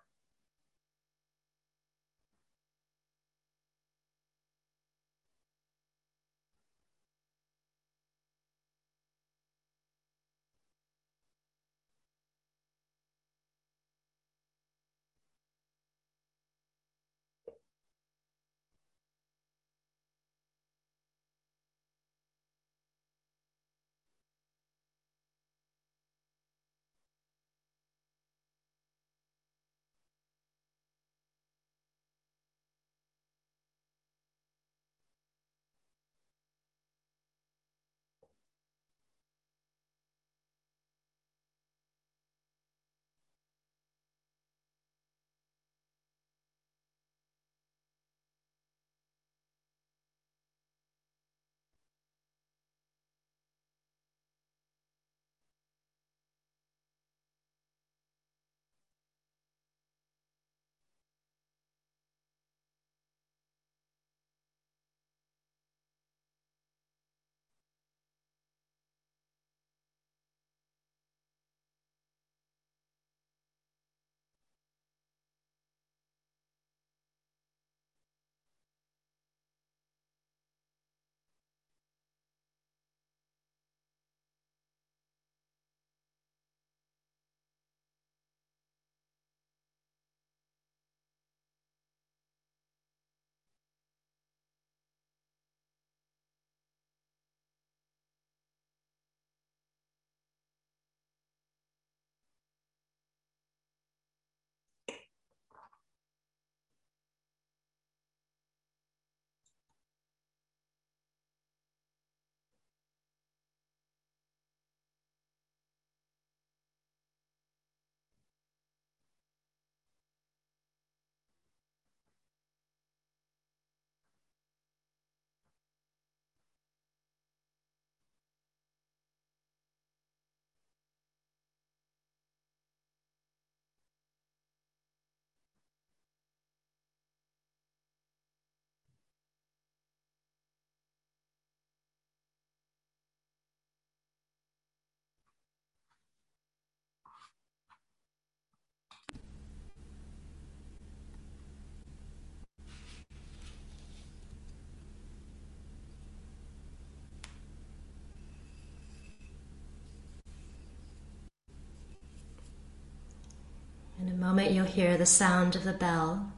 In a moment, you'll hear the sound of the bell.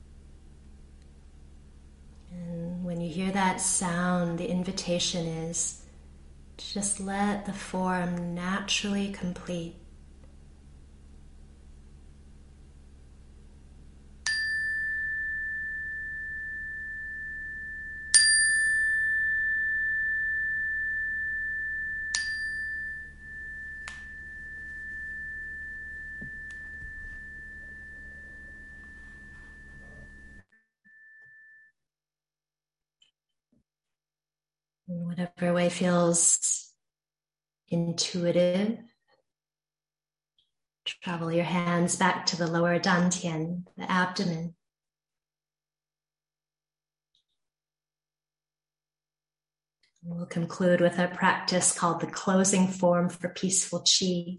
And when you hear that sound, the invitation is to just let the form naturally complete. In whatever way feels intuitive, travel your hands back to the lower dantian, the abdomen. And we'll conclude with a practice called the closing form for peaceful chi.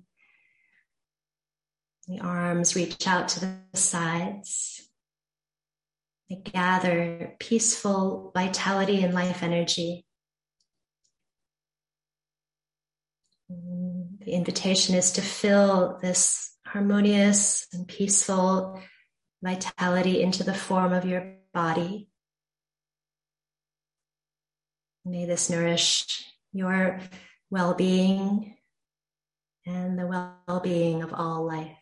The arms reach out to the sides. They gather peaceful vitality and life energy. The invitation is to fill this harmonious and peaceful vitality into the form of your body. May this nourish your well-being and the well-being of all life.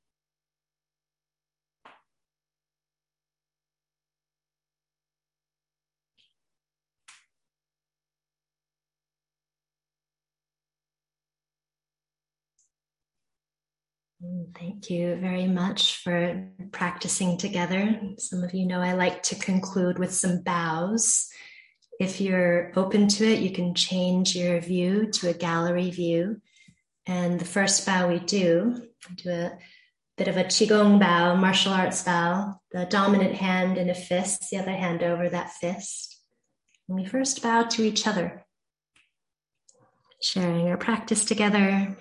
Thank you very much for practicing together. Some of you know I like to conclude with some bows. If you're open to it, you can change your view to a gallery view. And the first bow we do a bit of a Qigong bow, martial arts bow, the dominant hand in a fist, the other hand over that fist. And we first bow to each other, sharing our practice together.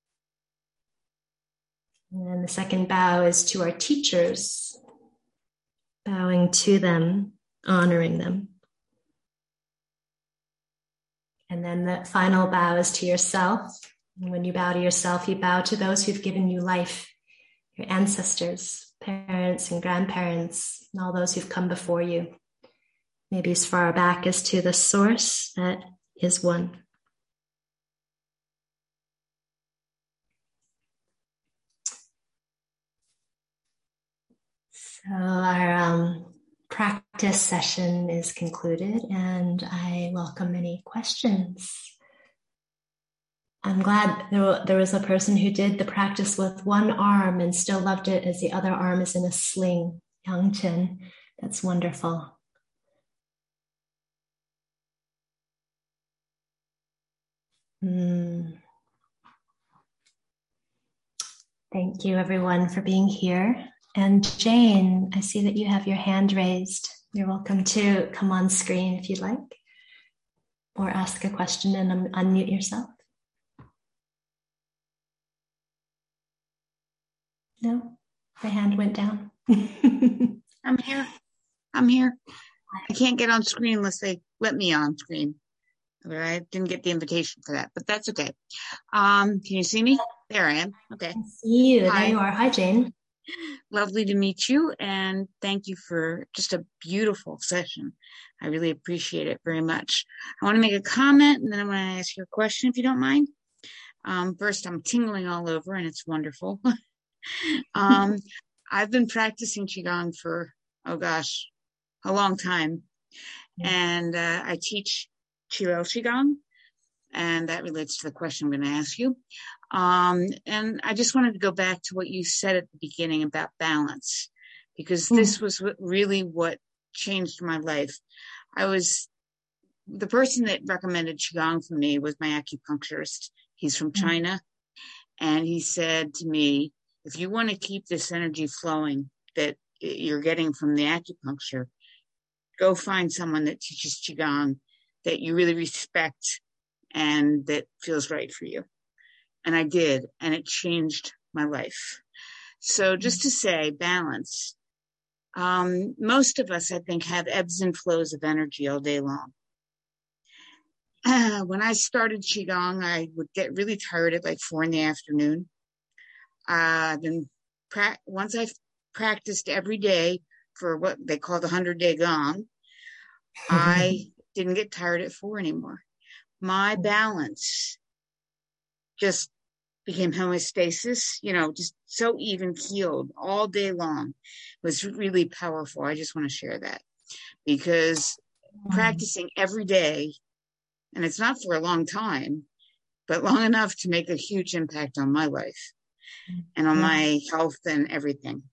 And then the second bow is to our teachers, bowing to them, honoring them. And then the final bow is to yourself. And when you bow to yourself, you bow to those who've given you life, your ancestors, parents and grandparents, and all those who've come before you. Maybe as far back as to the source that is one. So our practice session is concluded, and I welcome any questions. I'm glad there was a person who did the practice with one arm and still loved it as the other arm is in a sling. Yang Chen, that's wonderful. Thank you, everyone, for being here. And Jane, I see that you have your hand raised. You're welcome to come on screen if you'd like, or ask a question and unmute yourself. No, the hand went down. I'm here. I can't get on screen unless they let me on screen. I didn't get the invitation for that, but that's okay. Can you see me? There I am. Okay. I see you. Hi. There you are. Hi, Jane. Lovely to meet you, and thank you for just a beautiful session. I really appreciate it very much. I want to make a comment, and then I want to ask you a question, if you don't mind. First, I'm tingling all over, and it's wonderful. I've been practicing Qigong for, a long time. And I teach Qilao Qigong, and that relates to the question I'm going to ask you. And I just wanted to go back to what you said at the beginning about balance, because this was really what changed my life. The person that recommended Qigong for me was my acupuncturist. He's from China. And he said to me, if you want to keep this energy flowing that you're getting from the acupuncture, go find someone that teaches Qigong that you really respect and that feels right for you. And I did, and it changed my life. So just to say, balance. Most of us, I think, have ebbs and flows of energy all day long. When I started Qigong, I would get really tired at like 4 p.m. Then once I practiced every day for what they call the 100-day gong, I didn't get tired at 4 anymore. My balance just became homeostasis, just so even keeled all day long. It was really powerful. I just want to share that because practicing every day, and it's not for a long time, but long enough to make a huge impact on my life and on my health and everything.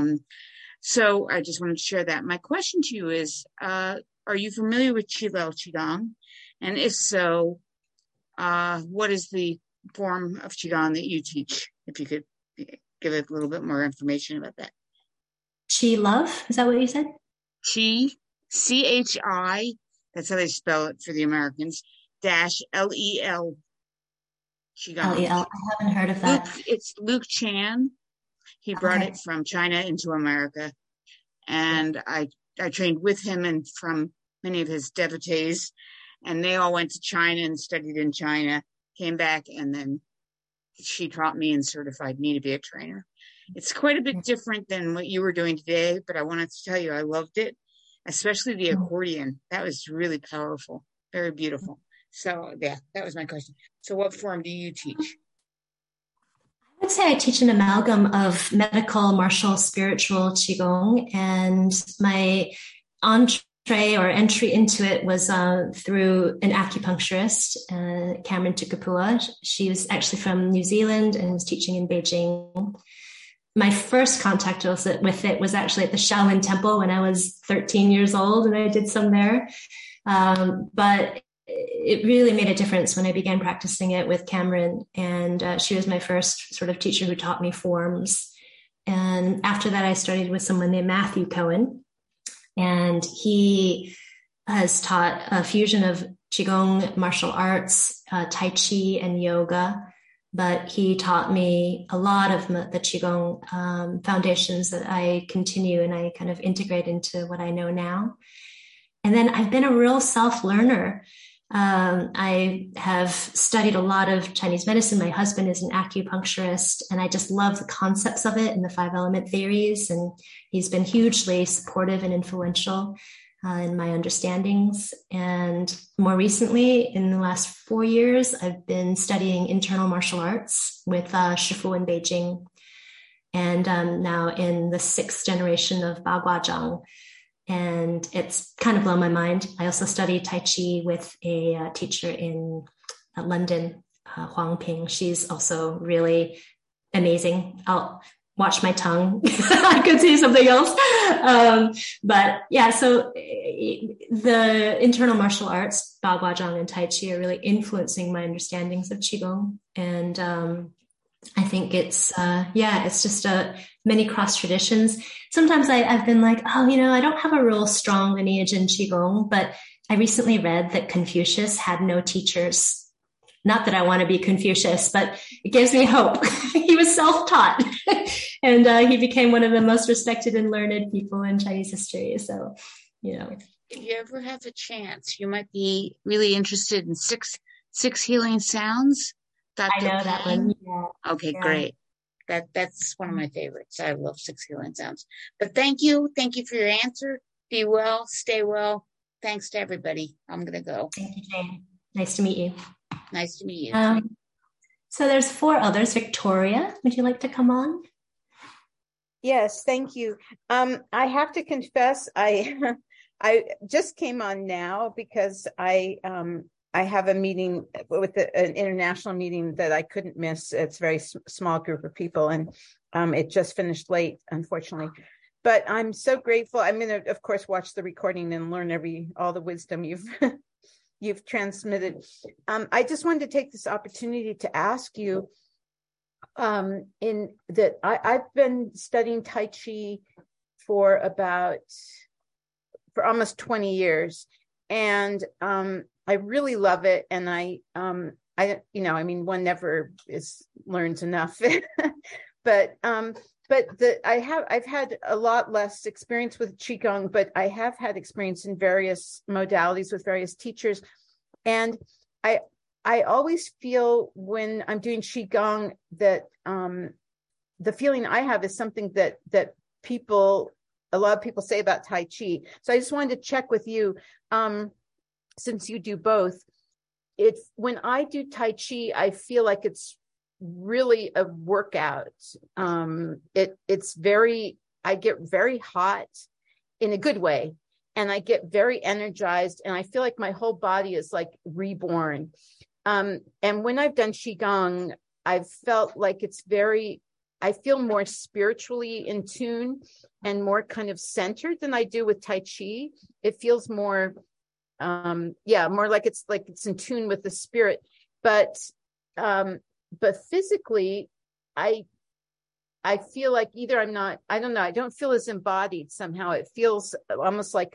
So I just wanted to share that. My question to you is, are you familiar with Qilao Qigong? And if so, what is the form of Qigong that you teach? If you could give it a little bit more information about that. Chi Love, is that what you said? Chi, C-H-I, that's how they spell it for the Americans, -L-E-L. Qigong. L-E-L. I haven't heard of that. It's Luke Chan. He brought it from China into America. And I trained with him and from many of his devotees. And they all went to China and studied in China, came back, and then she taught me and certified me to be a trainer. It's quite a bit different than what you were doing today, but I wanted to tell you I loved it, especially the accordion. That was really powerful, very beautiful. So, yeah, that was my question. So what form do you teach? I would say I teach an amalgam of medical, martial, spiritual Qigong, and my entry into it was through an acupuncturist, Cameron Tukapua. She was actually from New Zealand and was teaching in Beijing. My first contact with it was actually at the Shaolin Temple when I was 13 years old, and I did some there. But it really made a difference when I began practicing it with Cameron, and she was my first sort of teacher who taught me forms. And after that, I studied with someone named Matthew Cohen, and he has taught a fusion of Qigong, martial arts, Tai Chi, and yoga. But he taught me a lot of the Qigong foundations that I continue and I kind of integrate into what I know now. And then I've been a real self-learner. I have studied a lot of Chinese medicine. My husband is an acupuncturist, and I just love the concepts of it and the 5-element theories. And he's been hugely supportive and influential in my understandings. And more recently, in the last 4 years, I've been studying internal martial arts with Shifu in Beijing, and now in the 6th generation of Baguazhang. And it's kind of blown my mind. I also studied Tai Chi with a teacher in London, Huang Ping. She's also really amazing. I'll watch my tongue. I could say something else. But yeah, so the internal martial arts, Baguazhang and Tai Chi, are really influencing my understandings of Qigong. And I think it's just many cross traditions. Sometimes I've been like, I don't have a real strong lineage in Qigong, but I recently read that Confucius had no teachers. Not that I want to be Confucius, but it gives me hope. He was self-taught, and he became one of the most respected and learned people in Chinese history. So, If you ever have a chance, you might be really interested in six healing sounds. I know that one. Yeah. Okay, yeah. Great. That's one of my favorites. I love 6 healing sounds. But thank you for your answer. Be well, stay well. Thanks to everybody. I'm gonna go. Thank you, Jane. Nice to meet you. Nice to meet you. So there's 4 others. Victoria, would you like to come on? Yes, thank you. I have to confess, I just came on now because I have a meeting with an international meeting that I couldn't miss. It's a very small group of people, and it just finished late, unfortunately. But I'm so grateful. I'm going to, of course, watch the recording and learn all the wisdom you've transmitted. I just wanted to take this opportunity to ask you, in that I've been studying Tai Chi for almost 20 years, and I really love it. And one never learns enough, but I've had a lot less experience with Qigong, but I have had experience in various modalities with various teachers. And I always feel when I'm doing Qigong that the feeling I have is something that a lot of people say about Tai Chi. So I just wanted to check with you, since you do both. When I do Tai Chi, I feel like it's really a workout. I get very hot in a good way, and I get very energized, and I feel like my whole body is like reborn. And when I've done Qigong, I've felt like I feel more spiritually in tune and more kind of centered than I do with Tai Chi. It feels more, more like it's in tune with the spirit. But physically, I feel like either I don't feel as embodied somehow. It feels almost like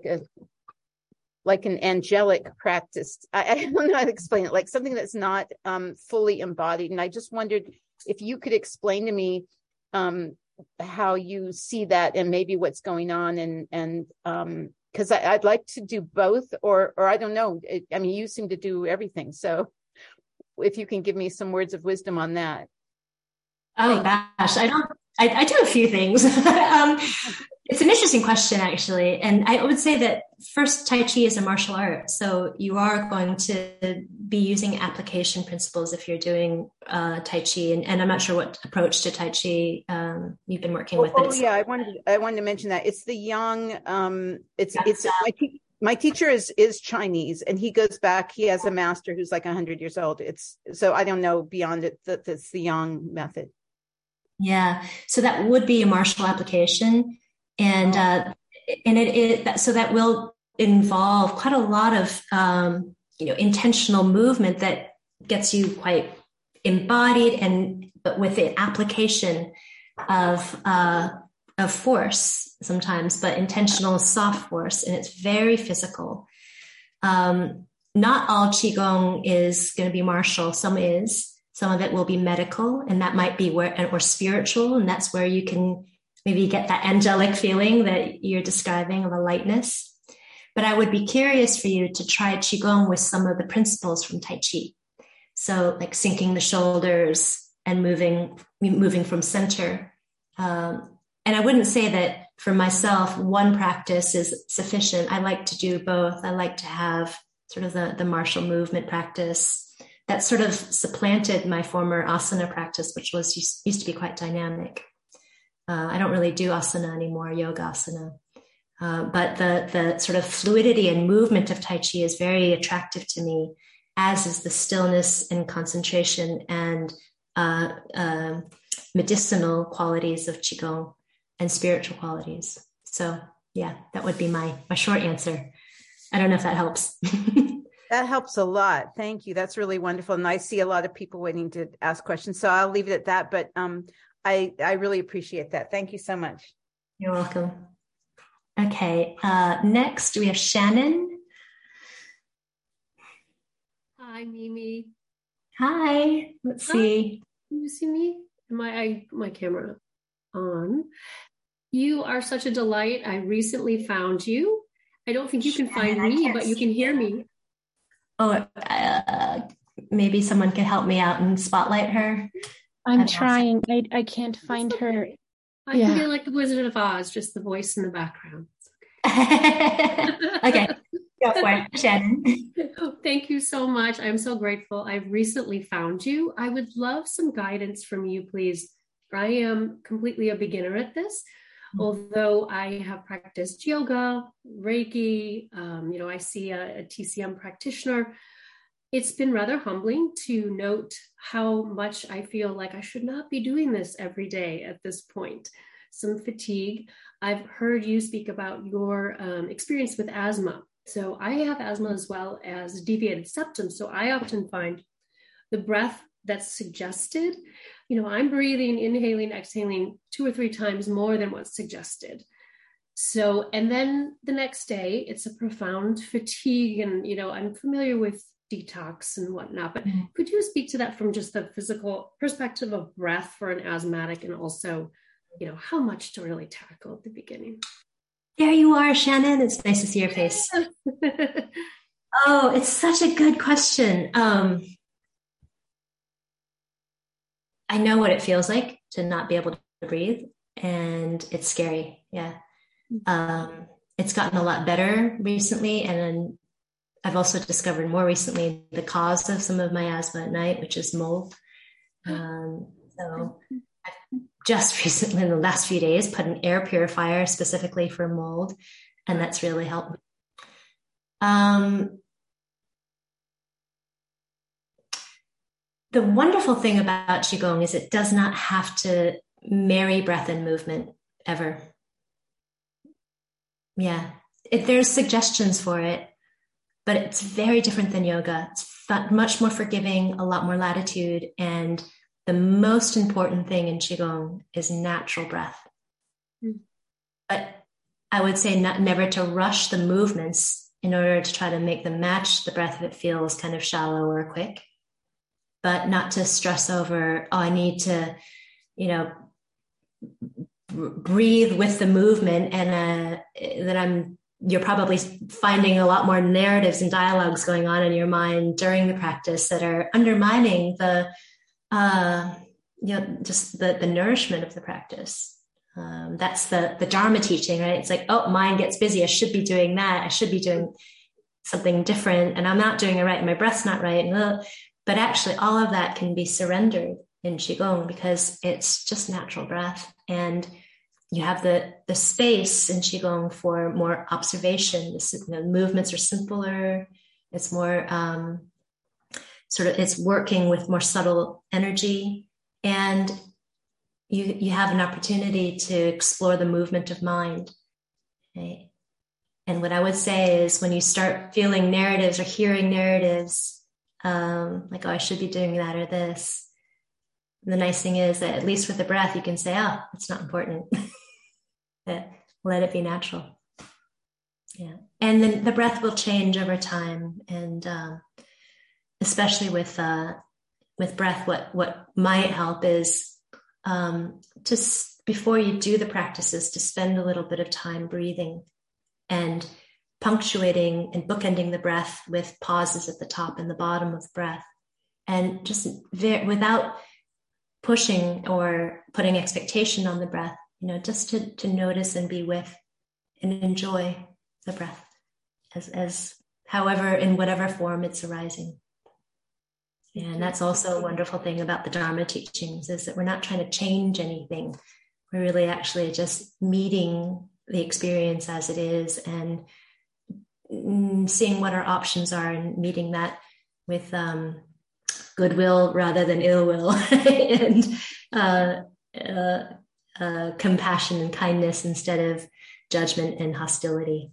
an angelic practice. I don't know how to explain it, like something that's not fully embodied. And I just wondered if you could explain to me how you see that and maybe what's going on, and because I'd like to do both, or I don't know. You seem to do everything. So if you can give me some words of wisdom on that. Oh gosh, I do a few things. It's an interesting question, actually. And I would say that first, Tai Chi is a martial art. So you are going to be using application principles if you're doing Tai Chi. And I'm not sure what approach to Tai Chi you've been working with. I wanted to mention that. It's the Yang. My teacher is Chinese, and he goes back. He has a master who's like 100 years old. So I don't know beyond it that it's the Yang method. Yeah. So that would be a martial application. And so that will involve quite a lot of intentional movement that gets you quite embodied, but with the application of force. sometimes, but intentional soft force, and it's very physical. Not all Qigong is going to be martial. Some is. Some of it will be medical, and that might be or spiritual, and that's where you can maybe get that angelic feeling that you're describing of a lightness. But I would be curious for you to try Qigong with some of the principles from Tai Chi. So like sinking the shoulders and moving from center. And I wouldn't say that for myself, one practice is sufficient. I like to do both. I like to have sort of the martial movement practice that sort of supplanted my former asana practice, which used to be quite dynamic. I don't really do asana anymore, yoga asana. But the sort of fluidity and movement of Tai Chi is very attractive to me, as is the stillness and concentration and medicinal qualities of Qigong and spiritual qualities. So yeah, that would be my short answer. I don't know if that helps. That helps a lot. Thank you. That's really wonderful. And I see a lot of people waiting to ask questions, so I'll leave it at that. But I really appreciate that. Thank you so much. You're welcome. Okay. Next, we have Shannon. Hi, Mimi. Hi. Let's see. Can you see me? My camera on? You are such a delight. I recently found you. I don't think you can find me, but you can hear me. Oh, maybe someone can help me out and spotlight her. I'm trying. I can't find her. I can be like the Wizard of Oz, just the voice in the background. Okay, go for it, Shannon. Thank you so much. I'm so grateful. I've recently found you. I would love some guidance from you, please. I am completely a beginner at this. Although I have practiced yoga, Reiki, I see a TCM practitioner. It's been rather humbling to note how much I feel like I should not be doing this every day at this point. Some fatigue. I've heard you speak about your experience with asthma. So I have asthma as well as deviated septum. So I often find the breath that's suggested, I'm breathing, inhaling, exhaling 2 or 3 times more than what's suggested. So, and then the next day it's a profound fatigue, and, I'm familiar with detox and whatnot, but could you speak to that from just the physical perspective of breath for an asthmatic, and also, how much to really tackle at the beginning? There you are, Shannon. It's nice to see your face. Oh, it's such a good question. I know what it feels like to not be able to breathe, and it's scary. Yeah. It's gotten a lot better recently. And then I've also discovered more recently the cause of some of my asthma at night, which is mold. So I've just recently, in the last few days, put an air purifier specifically for mold, and that's really helped me. The wonderful thing about Qigong is it does not have to marry breath and movement ever. Yeah, there's suggestions for it, but it's very different than yoga. It's much more forgiving, a lot more latitude, and the most important thing in Qigong is natural breath. But I would say never to rush the movements in order to try to make them match the breath if it feels kind of shallow or quick. But not to stress over, I need to, breathe with the movement, and then you're probably finding a lot more narratives and dialogues going on in your mind during the practice that are undermining the, just the nourishment of the practice. That's the Dharma teaching, right? It's like, oh, mind gets busy. I should be doing that. I should be doing something different, and I'm not doing it right, and my breath's not right. But actually, all of that can be surrendered in Qigong because it's just natural breath. And you have the space in Qigong for more observation. The movements are simpler. It's more it's working with more subtle energy. And you have an opportunity to explore the movement of mind. Okay? And what I would say is when you start feeling narratives or hearing narratives, like, oh, I should be doing that or this. The nice thing is that at least with the breath, you can say, oh, it's not important. let it be natural. Yeah. And then the breath will change over time. And especially with breath, what might help is just before you do the practices, to spend a little bit of time breathing and punctuating and bookending the breath with pauses at the top and the bottom of the breath. And just without pushing or putting expectation on the breath, just to notice and be with and enjoy the breath as however, in whatever form it's arising. And that's also a wonderful thing about the Dharma teachings, is that we're not trying to change anything. We're really actually just meeting the experience as it is and seeing what our options are and meeting that with goodwill rather than ill will and compassion and kindness instead of judgment and hostility.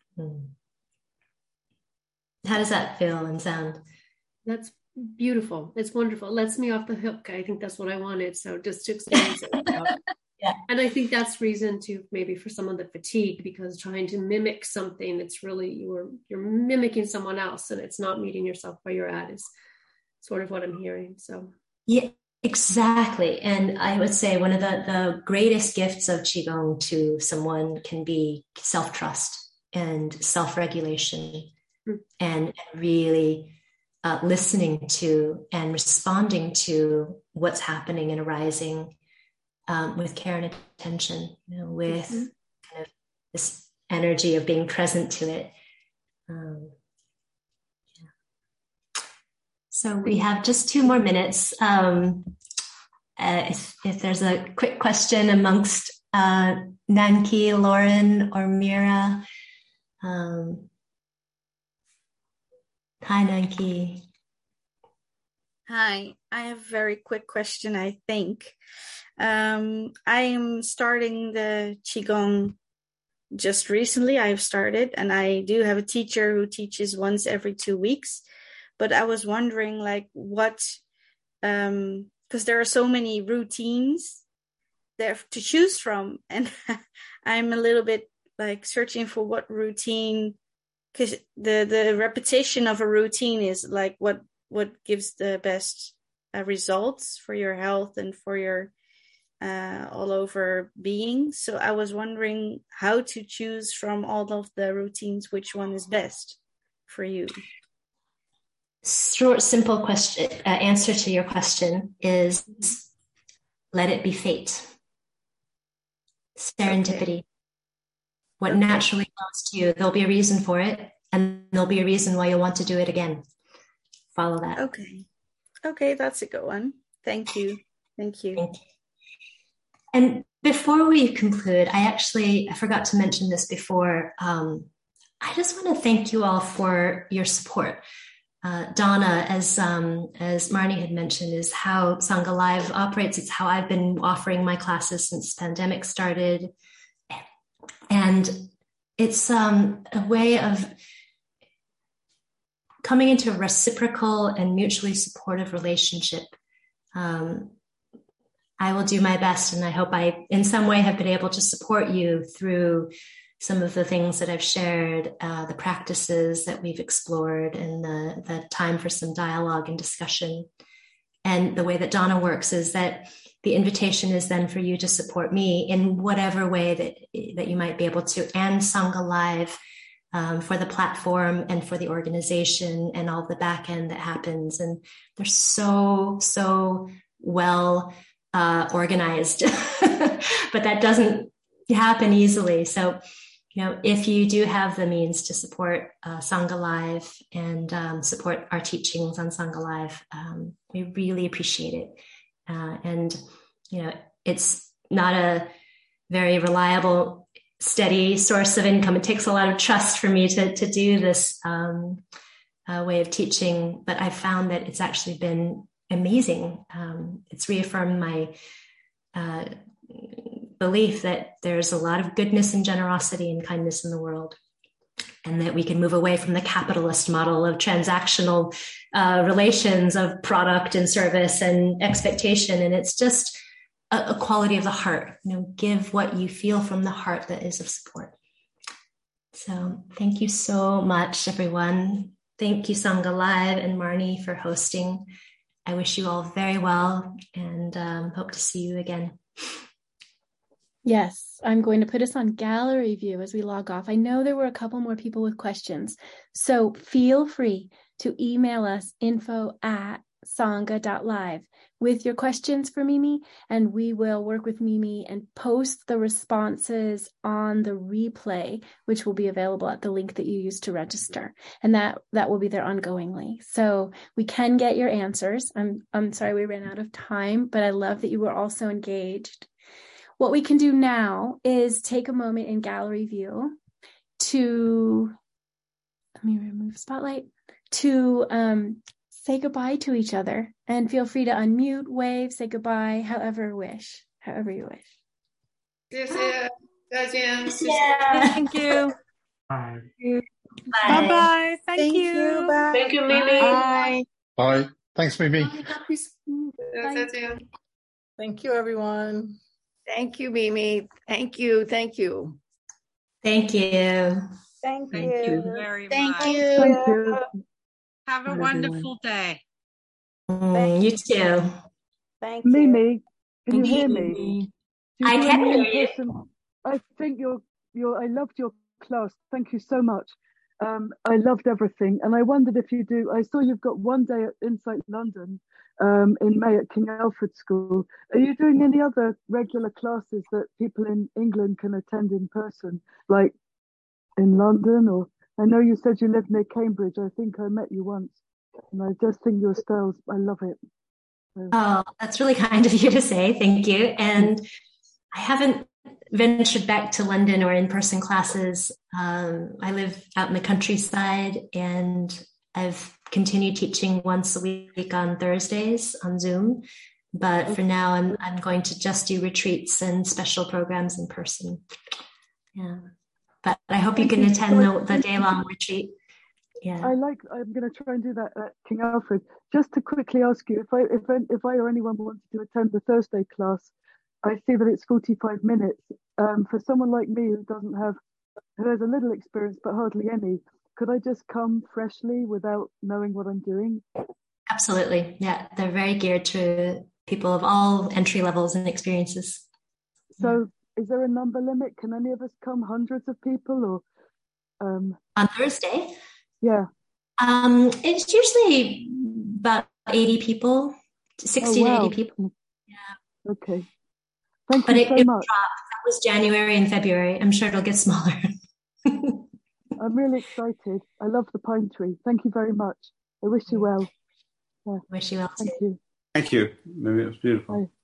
How does that feel and sound? That's beautiful. It's wonderful. It lets me off the hook. I think that's what I wanted. So just to experience it. Yeah. And I think that's reason to maybe for some of the fatigue, because trying to mimic something, it's really you're mimicking someone else and it's not meeting yourself where you're at, is sort of what I'm hearing. So yeah, exactly. And I would say one of the greatest gifts of Qigong to someone can be self-trust and self-regulation and really listening to and responding to what's happening and arising with care and attention, with kind of this energy of being present to it. So we have just 2 more minutes. If there's a quick question amongst Nanki, Lauren, or Mira. Hi, Nanki. Hi, I have a very quick question, I think. I am starting the Qigong just recently. I've started, and I do have a teacher who teaches once every 2 weeks. But I was wondering, what, because there are so many routines there to choose from, and I'm a little bit searching for what routine, because the repetition of a routine is what gives the best results for your health and for your all over being. So I was wondering how to choose from all of the routines, which one is best for you. Short, simple question. Answer to your question is, let it be fate, serendipity. Okay. What naturally comes to you, there'll be a reason for it, and there'll be a reason why you'll want to do it again. Follow that. Okay, that's a good one. Thank you. And before we conclude, I forgot to mention this before. I just want to thank you all for your support. Donna, as Marnie had mentioned, is how Sangha Live operates. It's how I've been offering my classes since the pandemic started. And it's a way of coming into a reciprocal and mutually supportive relationship. I will do my best, and I hope I, in some way, have been able to support you through some of the things that I've shared, the practices that we've explored, and the time for some dialogue and discussion. And the way that Donna works is that the invitation is then for you to support me in whatever way that you might be able to, and Sangha Live for the platform and for the organization and all the back end that happens. And they're so well organized, but that doesn't happen easily. So, if you do have the means to support Sangha Live and support our teachings on Sangha Live, we really appreciate it. And it's not a very reliable, steady source of income. It takes a lot of trust for me to do this way of teaching, but I found that it's actually been amazing. It's reaffirmed my belief that there's a lot of goodness and generosity and kindness in the world, and that we can move away from the capitalist model of transactional relations of product and service and expectation. And it's just a quality of the heart. Give what you feel from the heart that is of support. So thank you so much, everyone. Thank you, Sangha Live and Marnie, for hosting. I wish you all very well and hope to see you again. Yes, I'm going to put us on gallery view as we log off. I know there were a couple more people with questions, so feel free to email us info@sangha.live with your questions for Mimi, and we will work with Mimi and post the responses on the replay, which will be available at the link that you used to register, and that will be there ongoingly. So we can get your answers. I'm sorry we ran out of time, but I love that you were also engaged. What we can do now is take a moment in gallery view to, let me remove spotlight, to say goodbye to each other, and feel free to unmute, wave, say goodbye, however you wish. 谢谢，再见。 Thank you. Bye. Bye bye. Thank Thank you. you. Bye. Thank you, Mimi. Bye. Bye. Thanks, Mimi. Happy school. 再见。 Thank you, everyone. Thank you, Mimi. Thank you. Thank you. Thank you. Thank you very Thank much. you. Thank you. Have a Bye, wonderful day. You too. Thank you. Mimi, can you Thank hear you. me? Do you I do can any hear you. in-person? I think I loved your class. Thank you so much. I loved everything, and I wondered if you do. I saw you've got one day at Insight London in May at King Alfred School. Are you doing any other regular classes that people in England can attend in person, like in London? Or I know you said you live near Cambridge. I think I met you once, and I just think your styles. I love it. So. Oh, that's really kind of you to say. Thank you. And I haven't ventured back to London or in-person classes. I live out in the countryside, and I've continued teaching once a week on Thursdays on Zoom. But for now, I'm going to just do retreats and special programs in person. Yeah. But I hope you can attend the day-long retreat. Yeah. I'm going to try and do that at King Alfred. Just to quickly ask you, if I or anyone wanted to attend the Thursday class, I see that it's 45 minutes. For someone like me who has a little experience but hardly any, could I just come freshly without knowing what I'm doing? Absolutely. Yeah, they're very geared to people of all entry levels and experiences. So is there a number limit? Can any of us come? Hundreds of people or? On Thursday? Yeah. It's usually about 80 people, 60 to 80 people. Yeah. Okay. Thank you so much. That was January and February. I'm sure it'll get smaller. I'm really excited. I love the pine tree. Thank you very much. I wish you well. Yeah. Wish you well too. Thank you. Thank you. Maybe it was beautiful. Bye.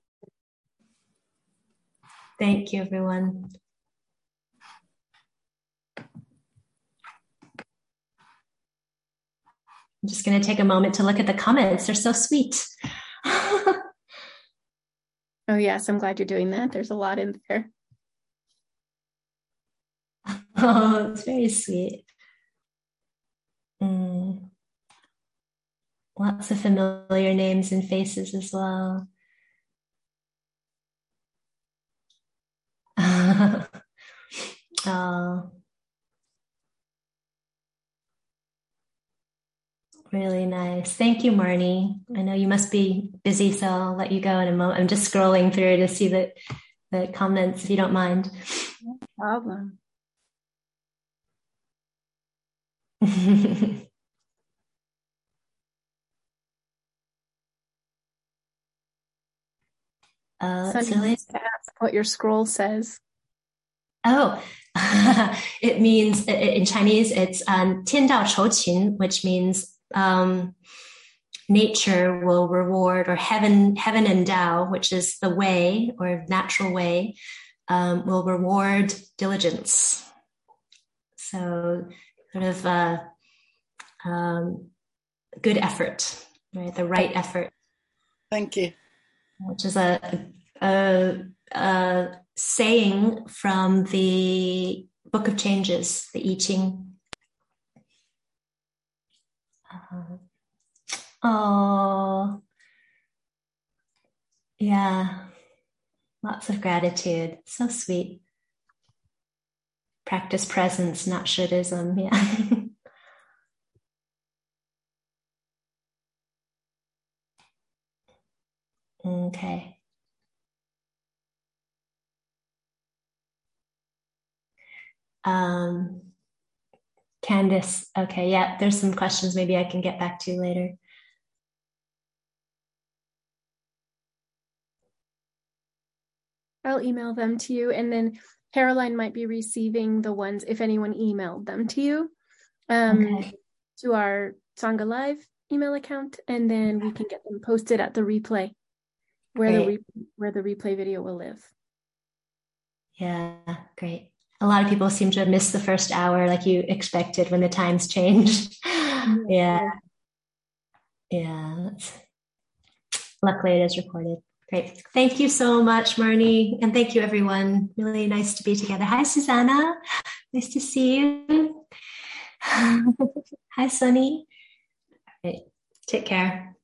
Thank you, everyone. I'm just going to take a moment to look at the comments. They're so sweet. Oh, yes. I'm glad you're doing that. There's a lot in there. Oh, it's very sweet. Lots of familiar names and faces as well. Oh, really nice. Thank you, Marnie. I know you must be busy, so I'll let you go in a moment. I'm just scrolling through to see the comments, if you don't mind. No problem. Sunny wants to ask what your scroll says. Oh, it means in Chinese, it's 天道酬勤, which means nature will reward, or heaven and Tao, which is the way or natural way, will reward diligence. So sort of good effort, right? The right effort. Thank you. Which is a saying from the Book of Changes, the I Ching. Oh, yeah. Lots of gratitude. So sweet. Practice presence, not shouldism. Yeah. Okay. Candice, okay, yeah, there's some questions maybe I can get back to later. I'll email them to you, and then Caroline might be receiving the ones if anyone emailed them to you, to our Sangha Live email account, and then we can get them posted at the replay, where the replay video will live. Yeah, great. A lot of people seem to have missed the first hour, like you expected when the times changed. Yeah. Luckily, it is recorded. Great. Thank you so much, Marnie. And thank you, everyone. Really nice to be together. Hi, Susanna. Nice to see you. Hi, Sunny. Right. Take care.